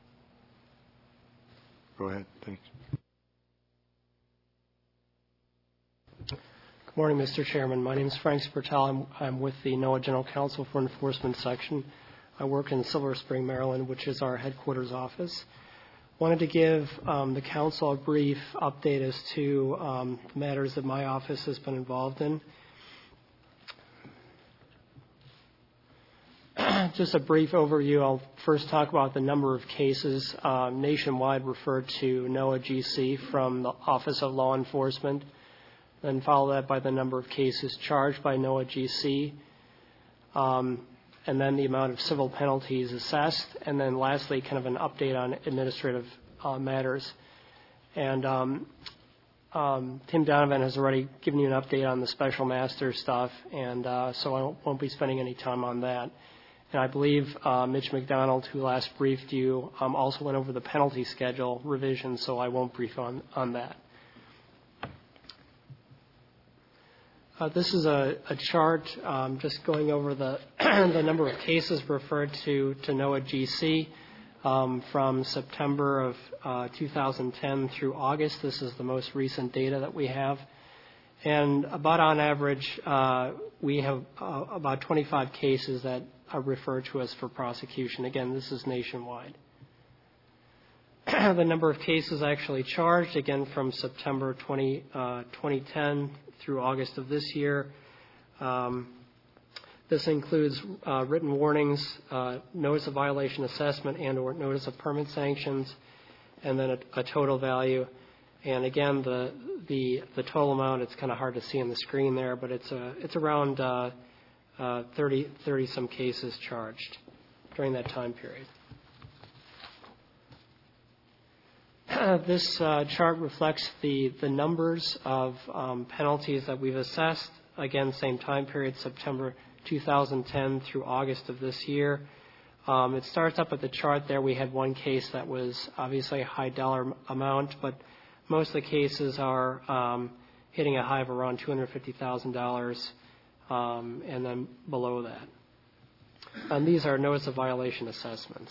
[SPEAKER 1] Go ahead. Thanks.
[SPEAKER 19] Good morning, Mr. Chairman. My name is Frank Spertel. I'm with the NOAA General Counsel for Enforcement Section. I work in Silver Spring, Maryland, which is our headquarters office. Wanted to give the council a brief update as to matters that my office has been involved in. Just a brief overview. I'll first talk about the number of cases nationwide referred to NOAA GC from the Office of Law Enforcement, then follow that by the number of cases charged by NOAA GC, and then the amount of civil penalties assessed, and then lastly, kind of an update on administrative matters. And Tim Donovan has already given you an update on the special master stuff, and so I won't be spending any time on that. And I believe Mitch McDonald, who last briefed you, also went over the penalty schedule revision, so I won't brief on that. This is a chart just going over the the number of cases referred to NOAA GC from September of 2010 through August. This is the most recent data that we have. And about on average, we have about 25 cases that are referred to us for prosecution. Again, this is nationwide. The number of cases actually charged, again, from September 2010 through August of this year. This includes written warnings, notice of violation assessment, and or notice of permit sanctions, and then a total value. And again, the total amount, it's kind of hard to see on the screen there, but it's around 30 some cases charged during that time period. This chart reflects the numbers of penalties that we've assessed. Again, same time period, September 2010 through August of this year. It starts up at the chart there. We had one case that was obviously a high dollar amount, but most of the cases are hitting a high of around $250,000 and then below that. And these are notice of violation assessments.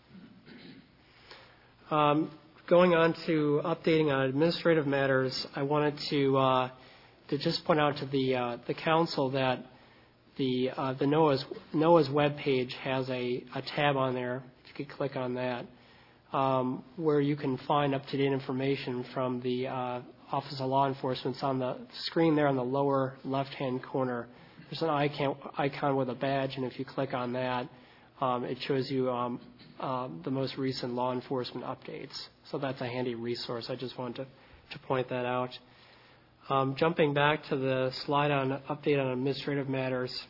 [SPEAKER 19] Going on to updating on administrative matters, I wanted to just point out to the council that the NOAA's webpage has a tab on there. If you could click on that, where you can find up-to-date information from the Office of Law Enforcement. It's on the screen there on the lower left-hand corner. There's an icon with a badge, and if you click on that, it shows you the most recent law enforcement updates. So that's a handy resource. I just wanted to point that out. Jumping back to the slide on update on administrative matters,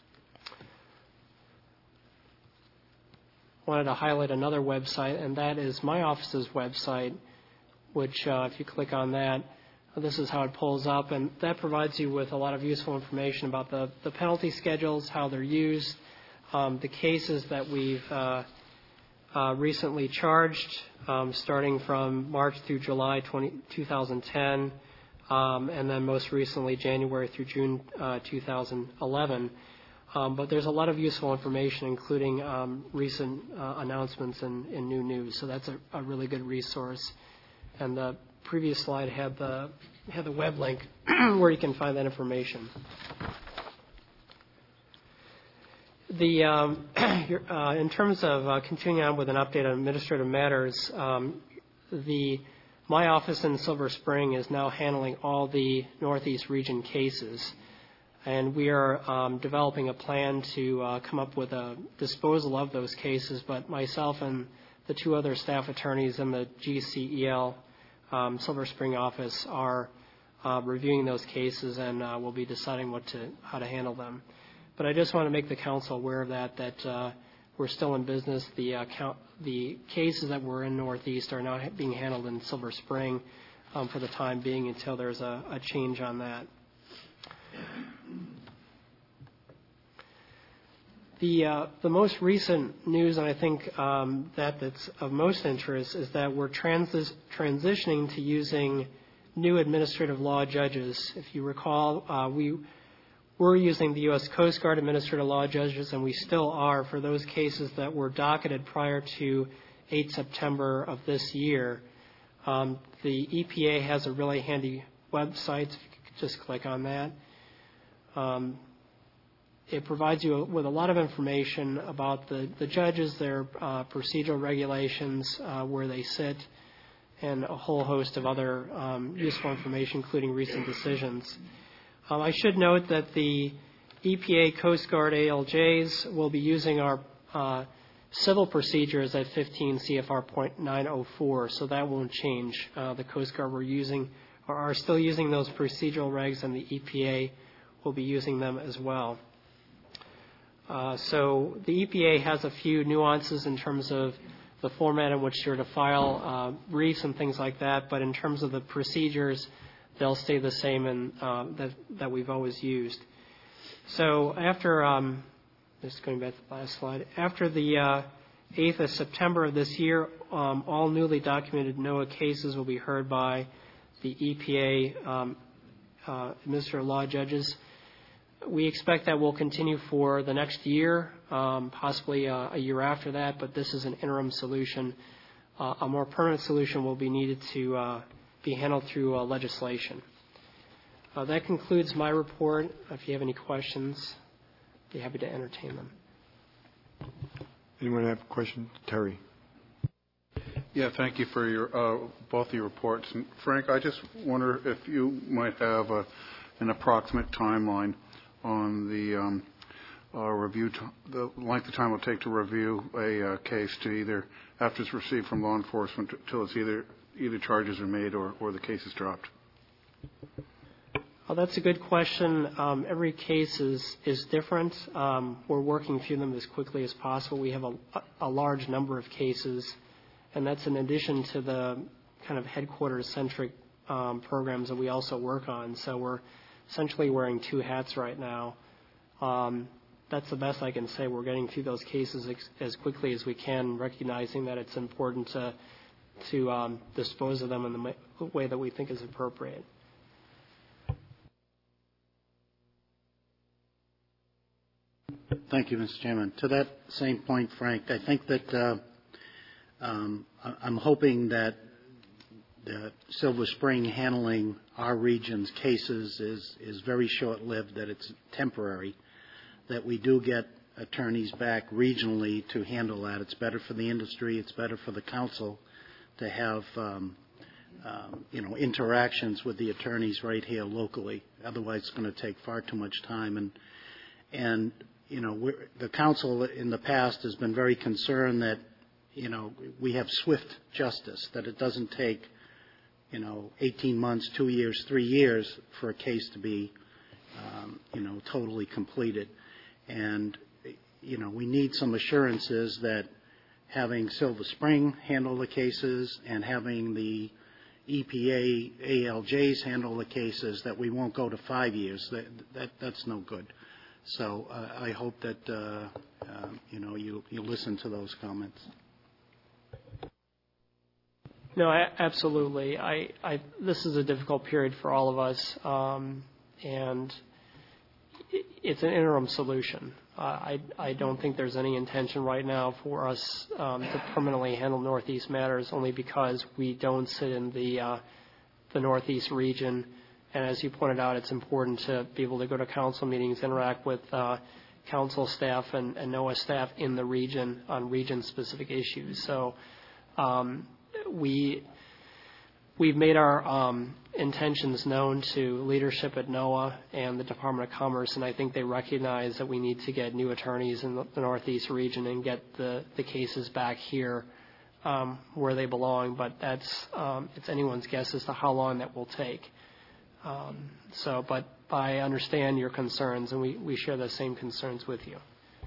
[SPEAKER 19] I wanted to highlight another website, and that is my office's website, which if you click on that, this is how it pulls up, and that provides you with a lot of useful information about the penalty schedules, how they're used, the cases that we've recently charged, starting from March through July 2010, and then most recently January through June 2011. But there's a lot of useful information, including recent announcements and new news. So that's a really good resource. And the previous slide had the web link where you can find that information. In terms of continuing on with an update on administrative matters, my office in Silver Spring is now handling all the Northeast region cases. And we are developing a plan to come up with a disposal of those cases, but myself and the two other staff attorneys in the GCEL Silver Spring office are reviewing those cases, and we'll be deciding how to handle them. But I just want to make the council aware of that we're still in business. The cases that were in Northeast are now being handled in Silver Spring for the time being until there's a change on that. The most recent news, and I think that's of most interest, is that we're transitioning to using new administrative law judges. If you recall, we were using the U.S. Coast Guard administrative law judges, and we still are for those cases that were docketed prior to 8 September of this year. The EPA has a really handy website. If you could just click on that. It provides you with a lot of information about the judges, their procedural regulations, where they sit, and a whole host of other useful information, including recent decisions. I should note that the EPA, Coast Guard, ALJs will be using our civil procedures at 15 CFR .904, so that won't change. The Coast Guard are still using those procedural regs, and the EPA will be using them as well. So the EPA has a few nuances in terms of the format in which you're to file briefs and things like that, but in terms of the procedures, they'll stay the same and that we've always used. So after, just going back to the last slide, after the 8th of September of this year, all newly documented NOAA cases will be heard by the EPA administrative law judges. We expect that will continue for the next year, possibly a year after that, but this is an interim solution. A more permanent solution will be needed to be handled through legislation. That concludes my report. If you have any questions, I'd be happy to entertain them.
[SPEAKER 1] Anyone have a question? Terry.
[SPEAKER 13] Yeah, thank you for your both your reports. And Frank, I just wonder if you might have an approximate timeline on the review, the length of time it will take to review a case to either after it's received from law enforcement till it's either charges are made or the case is dropped.
[SPEAKER 19] Well, that's a good question. Every case is different. We're working through them as quickly as possible. We have a large number of cases, and that's in addition to the kind of headquarters-centric programs that we also work on. So we're essentially wearing two hats right now. That's the best I can say. We're getting through those cases as quickly as we can, recognizing that it's important to dispose of them in the way that we think is appropriate.
[SPEAKER 2] Thank you, Mr. Chairman. To that same point, Frank, I think that I'm hoping that Silver Spring handling our region's cases is very short-lived, that it's temporary, that we do get attorneys back regionally to handle that. It's better for the industry. It's better for the council to have interactions with the attorneys right here locally. Otherwise, it's going to take far too much time. And the council in the past has been very concerned that we have swift justice, that it doesn't take 18 months, 2 years, 3 years for a case to be totally completed. And we need some assurances that having Silver Spring handle the cases and having the EPA ALJs handle the cases, that we won't go to 5 years. That's no good. So I hope that you listen to those comments.
[SPEAKER 19] No, absolutely. This is a difficult period for all of us, and it's an interim solution. I don't think there's any intention right now for us to permanently handle Northeast matters, only because we don't sit in the Northeast region. And as you pointed out, it's important to be able to go to council meetings, interact with council staff and NOAA staff in the region on region-specific issues. So we've made our intentions known to leadership at NOAA and the Department of Commerce, and I think they recognize that we need to get new attorneys in the Northeast region and get the cases back here where they belong. But it's anyone's guess as to how long that will take. But I understand your concerns, and we share the same concerns with you.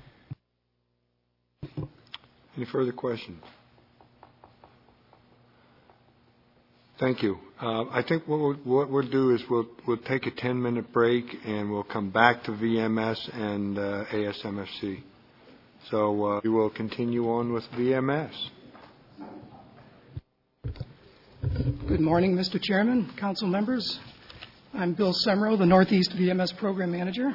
[SPEAKER 1] Any further questions? Thank you. I think what we'll do is we'll take a 10-minute break, and we'll come back to VMS and ASMFC. So we will continue on with VMS.
[SPEAKER 20] Good morning, Mr. Chairman, council members. I'm Bill Semro, the Northeast VMS Program Manager.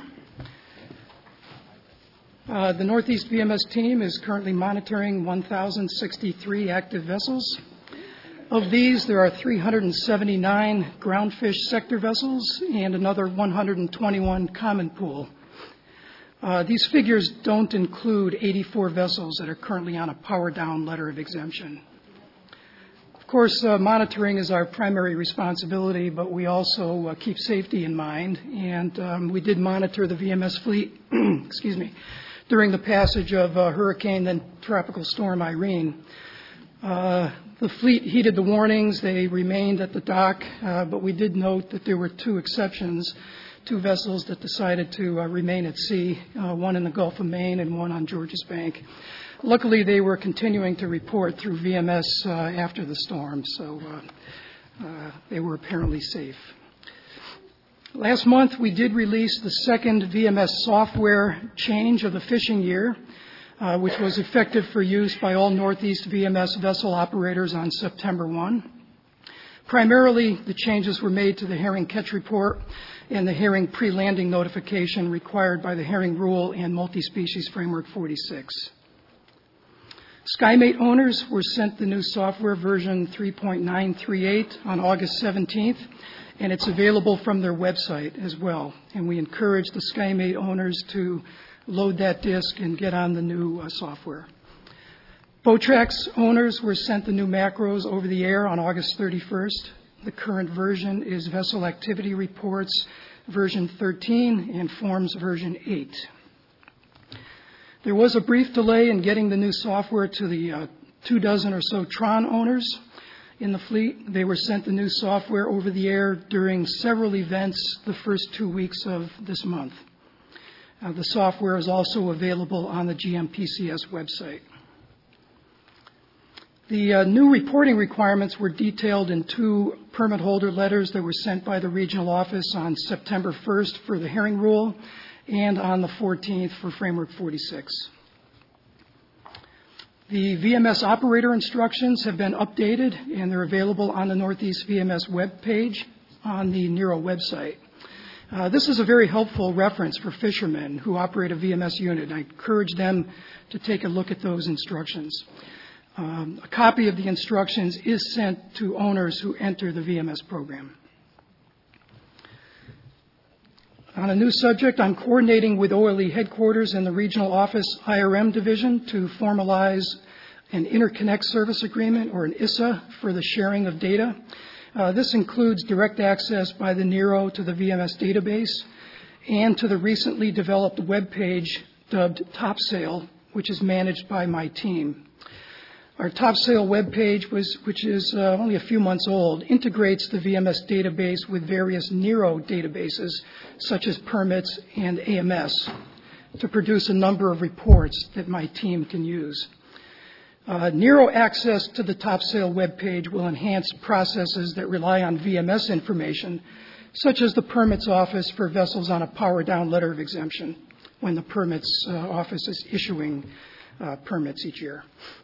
[SPEAKER 20] The Northeast VMS team is currently monitoring 1,063 active vessels. Of these, there are 379 groundfish sector vessels and another 121 common pool. These figures don't include 84 vessels that are currently on a power-down letter of exemption. Of course, monitoring is our primary responsibility, but we also keep safety in mind, and we did monitor the VMS fleet during the passage of Hurricane and Tropical Storm Irene. The fleet heeded the warnings. They remained at the dock, but we did note that there were two exceptions, two vessels that decided to remain at sea, one in the Gulf of Maine and one on Georges Bank. Luckily, they were continuing to report through VMS after the storm, so they were apparently safe. Last month, we did release the second VMS software change of the fishing year, which was effective for use by all Northeast VMS vessel operators on September 1. Primarily, the changes were made to the herring catch report and the herring pre-landing notification required by the herring rule and multi-species framework 46. SkyMate owners were sent the new software version 3.938 on August 17th, and it's available from their website as well. And we encourage the SkyMate owners to load that disk and get on the new software. Botrax owners were sent the new macros over the air on August 31st. The current version is Vessel Activity Reports version 13 and Forms version 8. There was a brief delay in getting the new software to the 24 or so Tron owners in the fleet. They were sent the new software over the air during several events the first 2 weeks of this month. The software is also available on the GMPCS website. The new reporting requirements were detailed in two permit holder letters that were sent by the regional office on September 1st for the herring rule and on the 14th for Framework 46. The VMS operator instructions have been updated, and they're available on the Northeast VMS web page on the NERO website. This is a very helpful reference for fishermen who operate a VMS unit. I encourage them to take a look at those instructions. A copy of the instructions is sent to owners who enter the VMS program. On a new subject, I'm coordinating with OLE headquarters and the regional office IRM division to formalize an interconnect service agreement, or an ISA, for the sharing of data. This includes direct access by the NERO to the VMS database and to the recently developed web page dubbed Topsail, which is managed by my team. Our Topsail web page, which is only a few months old, integrates the VMS database with various NERO databases, such as permits and AMS, to produce a number of reports that my team can use. NERO access to the Topsail web page will enhance processes that rely on VMS information, such as the permits office for vessels on a power-down letter of exemption, when the permits office is issuing permits each year.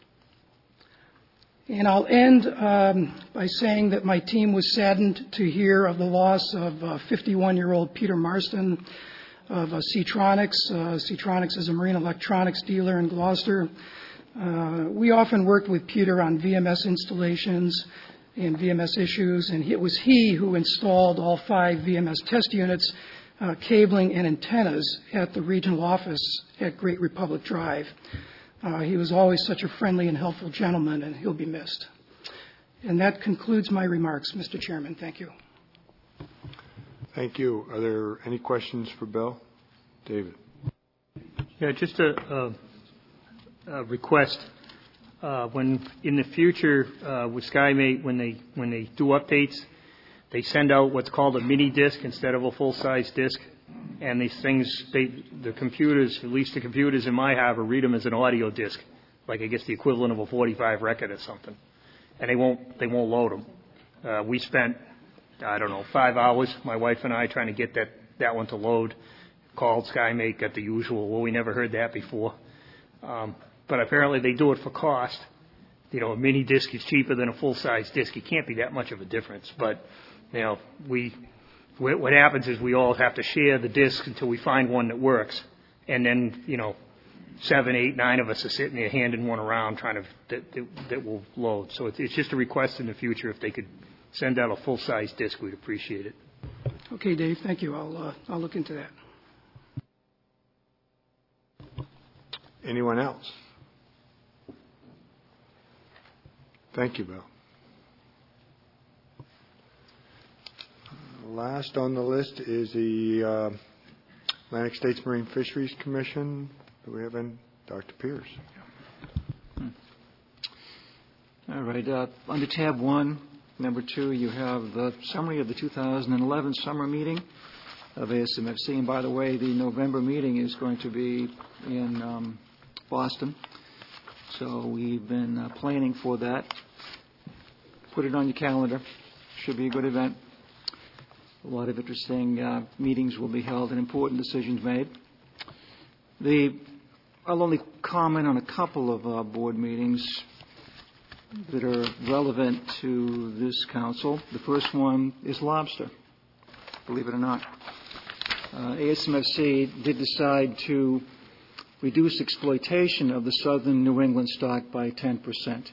[SPEAKER 20] And I'll end by saying that my team was saddened to hear of the loss of 51-year-old Peter Marston of Seatronics. Seatronics is a marine electronics dealer in Gloucester. We often worked with Peter on VMS installations and VMS issues, and it was he who installed all 5 VMS test units, cabling, and antennas at the regional office at Great Republic Drive. He was always such a friendly and helpful gentleman, and he'll be missed. And that concludes my remarks, Mr. Chairman. Thank you.
[SPEAKER 1] Thank you. Are there any questions for Bill? David.
[SPEAKER 8] Yeah, just a request. When in the future with SkyMate, when they do updates, they send out what's called a mini disc instead of a full-size disc. And these things, the computers, at least the computers in my harbor, read them as an audio disc, like I guess the equivalent of a 45 record or something. And they won't load them. We spent, 5 hours, my wife and I, trying to get that one to load. Called SkyMate, got the usual, well, we never heard that before. But apparently they do it for cost. A mini disc is cheaper than a full-size disc. It can't be that much of a difference. But, what happens is we all have to share the disc until we find one that works. And then, 7, 8, 9 of us are sitting there handing one around trying to, that will load. So it's just a request in the future. If they could send out a full-size disc, we'd appreciate it.
[SPEAKER 20] Okay, Dave, thank you. I'll look into that.
[SPEAKER 1] Anyone else? Thank you, Bill. Last on the list is the Atlantic States Marine Fisheries Commission. Do we have any? Dr. Pierce.
[SPEAKER 21] All right. Under tab 1, number 2, you have the summary of the 2011 summer meeting of ASMFC. And by the way, the November meeting is going to be in Boston. So we've been planning for that. Put it on your calendar. Should be a good event. A lot of interesting meetings will be held and important decisions made. I'll only comment on a couple of board meetings that are relevant to this council. The first one is lobster, believe it or not. ASMFC did decide to reduce exploitation of the southern New England stock by 10%,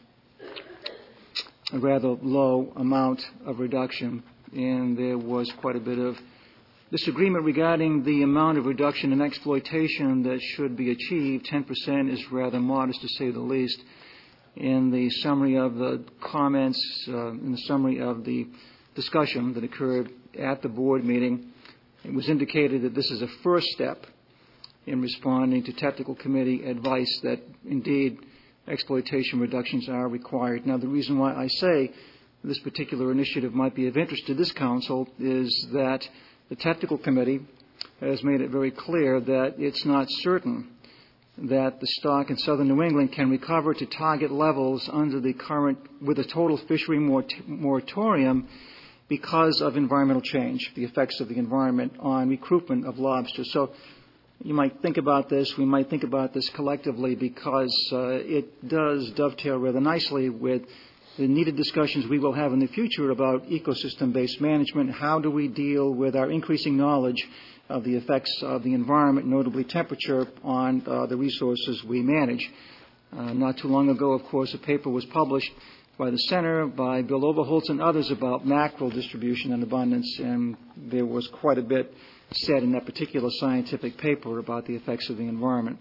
[SPEAKER 21] a rather low amount of reduction, and there was quite a bit of disagreement regarding the amount of reduction in exploitation that should be achieved. 10% is rather modest, to say the least. In the summary of the comments, in the summary of the discussion that occurred at the board meeting, it was indicated that this is a first step in responding to technical committee advice that indeed exploitation reductions are required. Now, the reason why I say this particular initiative might be of interest to this council is that the technical committee has made it very clear that it's not certain that the stock in southern New England can recover to target levels under the current, with a total fishery moratorium, because of environmental change, the effects of the environment on recruitment of lobster. So you might think about this, we might think about this collectively, because it does dovetail rather nicely with the needed discussions we will have in the future about ecosystem-based management. How do we deal with our increasing knowledge of the effects of the environment, notably temperature, on the resources we manage? Not too long ago, of course, a paper was published by the Center, by Bill Overholtz and others about mackerel distribution and abundance, and there was quite a bit said in that particular scientific paper about the effects of the environment.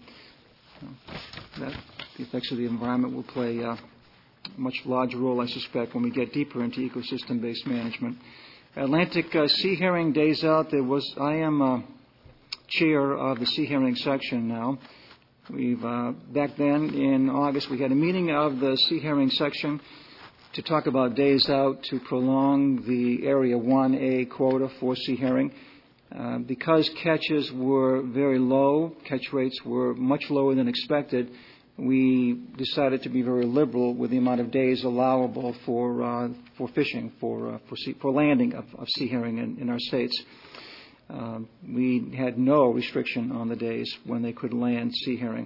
[SPEAKER 21] The effects of the environment will play a much larger role, I suspect, when we get deeper into ecosystem-based management. Atlantic Sea Herring Days Out. I am chair of the Sea Herring section now. Back then in August, we had a meeting of the Sea Herring section to talk about days out to prolong the Area 1A quota for sea herring. Because catches were very low, catch rates were much lower than expected, we decided to be very liberal with the amount of days allowable for fishing, for landing of sea herring in our states. We had no restriction on the days when they could land sea herring.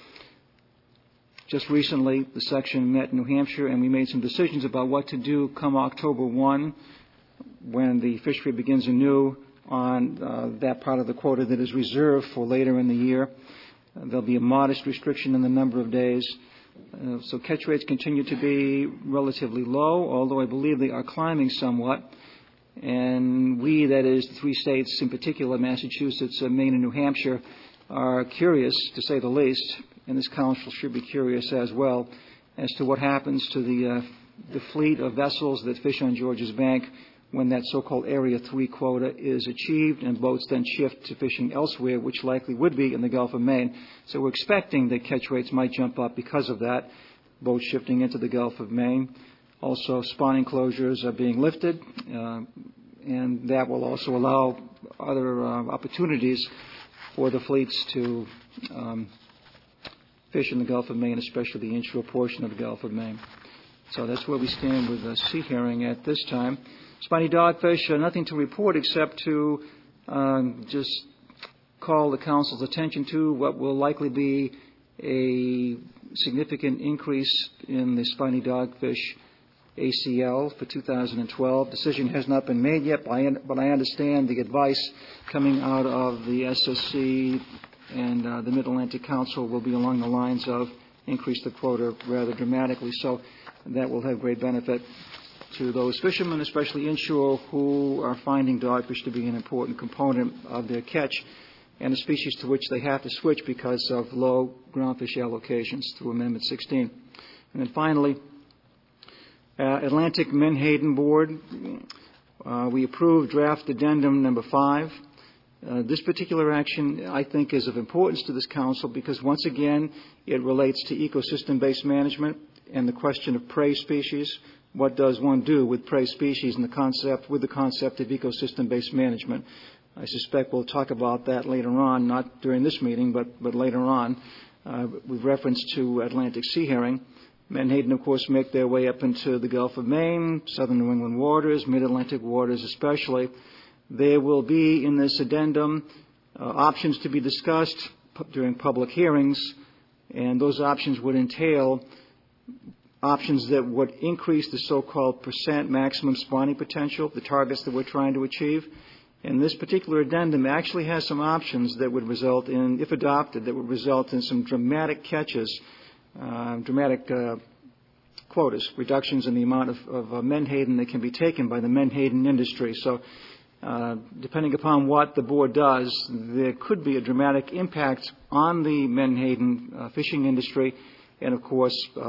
[SPEAKER 21] Just recently, the section met in New Hampshire, and we made some decisions about what to do come October 1, when the fishery begins anew on that part of the quota that is reserved for later in the year. There'll be a modest restriction in the number of days. So catch rates continue to be relatively low, although I believe they are climbing somewhat. And we, that is, the 3 states in particular, Massachusetts, Maine, and New Hampshire, are curious, to say the least, and this council should be curious as well, as to what happens to the fleet of vessels that fish on Georges Bank when that so-called Area 3 quota is achieved and boats then shift to fishing elsewhere, which likely would be in the Gulf of Maine. So we're expecting that catch rates might jump up because of that, boats shifting into the Gulf of Maine. Also, spawning closures are being lifted, and that will also allow other opportunities for the fleets to fish in the Gulf of Maine, especially the inshore portion of the Gulf of Maine. So that's where we stand with the sea herring at this time. Spiny dogfish, nothing to report except to just call the council's attention to what will likely be a significant increase in the spiny dogfish ACL for 2012. Decision has not been made yet, but I understand the advice coming out of the SSC and the Mid-Atlantic Council will be along the lines of increase the quota rather dramatically. So that will have great benefit to those fishermen, especially inshore, who are finding dogfish to be an important component of their catch and a species to which they have to switch because of low groundfish allocations through Amendment 16. And then finally, Atlantic Menhaden Board, we approved draft addendum number 5. This particular action, I think, is of importance to this council because, once again, it relates to ecosystem-based management and the question of prey species. What does one do with prey species and the concept of ecosystem-based management? I suspect we'll talk about that later on, not during this meeting, but later on, with reference to Atlantic sea herring. Menhaden, of course, make their way up into the Gulf of Maine, southern New England waters, mid-Atlantic waters especially. There will be in this addendum options to be discussed during public hearings, and those options would entail options that would increase the so-called percent maximum spawning potential, the targets that we're trying to achieve. And this particular addendum actually has some options that would result in, if adopted, that would result in some dramatic catches, dramatic quotas, reductions in the amount of menhaden that can be taken by the menhaden industry. So depending upon what the board does, there could be a dramatic impact on the menhaden fishing industry, and of course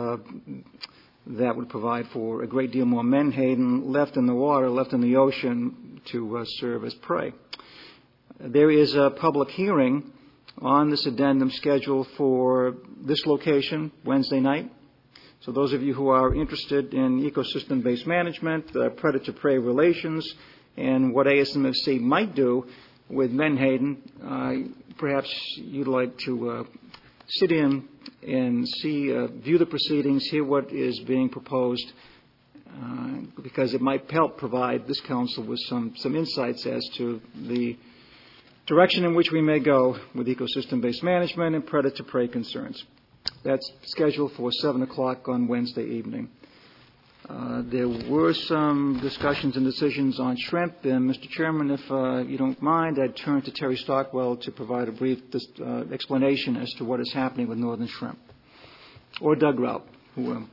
[SPEAKER 21] that would provide for a great deal more menhaden left in the water, left in the ocean to serve as prey. There is a public hearing on this addendum scheduled for this location Wednesday night. So those of you who are interested in ecosystem-based management, predator-prey relations, and what ASMFC might do with menhaden, perhaps you'd like to sit in and view the proceedings, hear what is being proposed, because it might help provide this council with some insights as to the direction in which we may go with ecosystem-based management and predator-prey concerns. That's scheduled for 7 o'clock on Wednesday evening. There were some discussions and decisions on shrimp, and Mr. Chairman, if you don't mind, I'd turn to Terry Stockwell to provide a brief explanation as to what is happening with northern shrimp. Or Doug Raup. You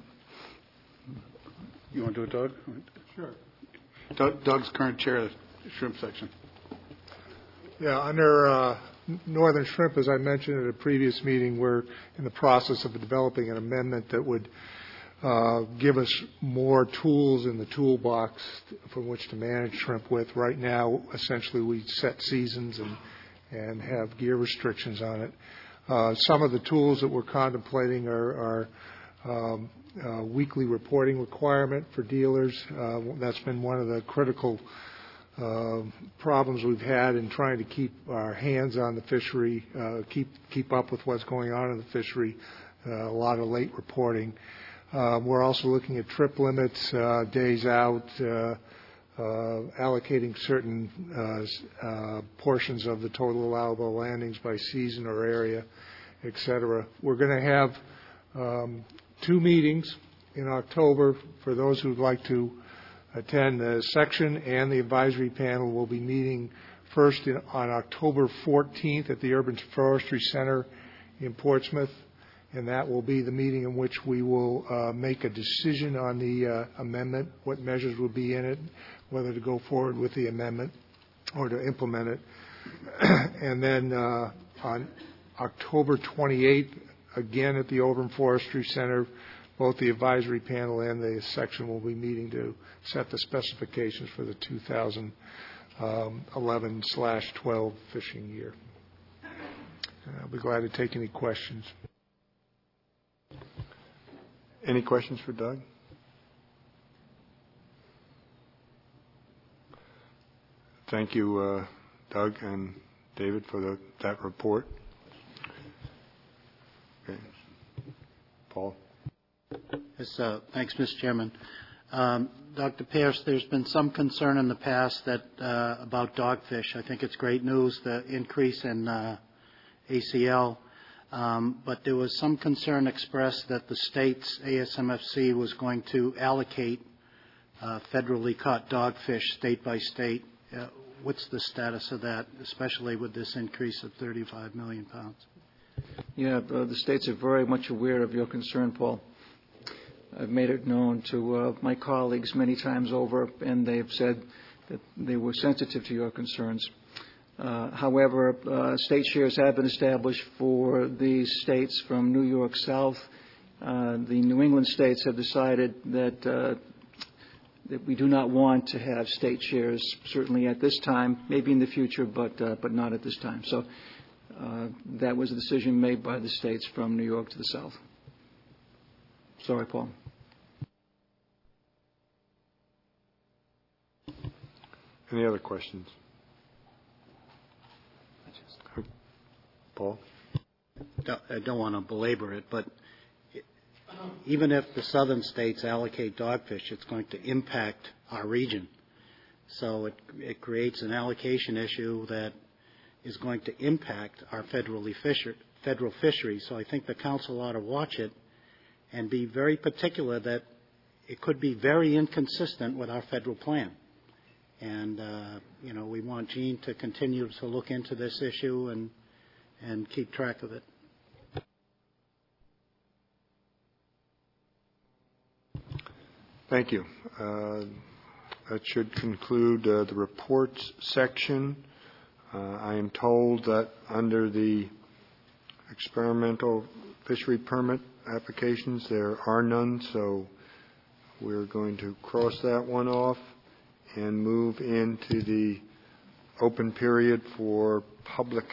[SPEAKER 13] want to do it, Doug?
[SPEAKER 1] Sure.
[SPEAKER 13] Doug's current chair of the shrimp section.
[SPEAKER 3] Yeah, under northern shrimp, as I mentioned at a previous meeting, we're in the process of developing an amendment that would give us more tools in the toolbox from which to manage shrimp with. Right now, essentially, we set seasons and have gear restrictions on it. Some of the tools that we're contemplating are weekly reporting requirement for dealers. That's been one of the critical problems we've had in trying to keep our hands on the fishery, keep up with what's going on in the fishery. A lot of late reporting. We're also looking at trip limits, days out, allocating certain portions of the total allowable landings by season or area, et cetera. We're going to have 2 meetings in October for those who'd like to attend. The section and the advisory panel will be meeting first on October 14th at the Urban Forestry Center in Portsmouth. And that will be the meeting in which we will make a decision on the amendment, what measures will be in it, whether to go forward with the amendment or to implement it. And then on October 28th, again at the Urban Forestry Center, both the advisory panel and the section will be meeting to set the specifications for the 2011/12 fishing year. I'll be glad to take any questions.
[SPEAKER 1] Any questions for Doug? Thank you, Doug and David, for that report. Okay. Paul?
[SPEAKER 2] Yes, thanks, Mr. Chairman. Dr. Pierce, there's been some concern in the past that about dogfish. I think it's great news, the increase in ACL, but there was some concern expressed that the state's ASMFC was going to allocate federally caught dogfish state by state. What's the status of that, especially with this increase of 35 million pounds?
[SPEAKER 21] Yeah, the states are very much aware of your concern, Paul. I've made it known to my colleagues many times over, and they've said that they were sensitive to your concerns. However, state shares have been established for the states from New York south. The New England states have decided that we do not want to have state shares, certainly at this time, maybe in the future, but not at this time. So that was a decision made by the states from New York to the south. Sorry, Paul.
[SPEAKER 1] Any other questions? Paul?
[SPEAKER 2] I don't want to belabor it, but even if the southern states allocate dogfish, it's going to impact our region. So it creates an allocation issue that is going to impact our federal fisheries. So I think the council ought to watch it and be very particular that it could be very inconsistent with our federal plan. And, we want Gene to continue to look into this issue and keep track of it.
[SPEAKER 1] Thank you. That should conclude the reports section. I am told that under the experimental fishery permit applications, there are none, so we're going to cross that one off and move into the open period for public.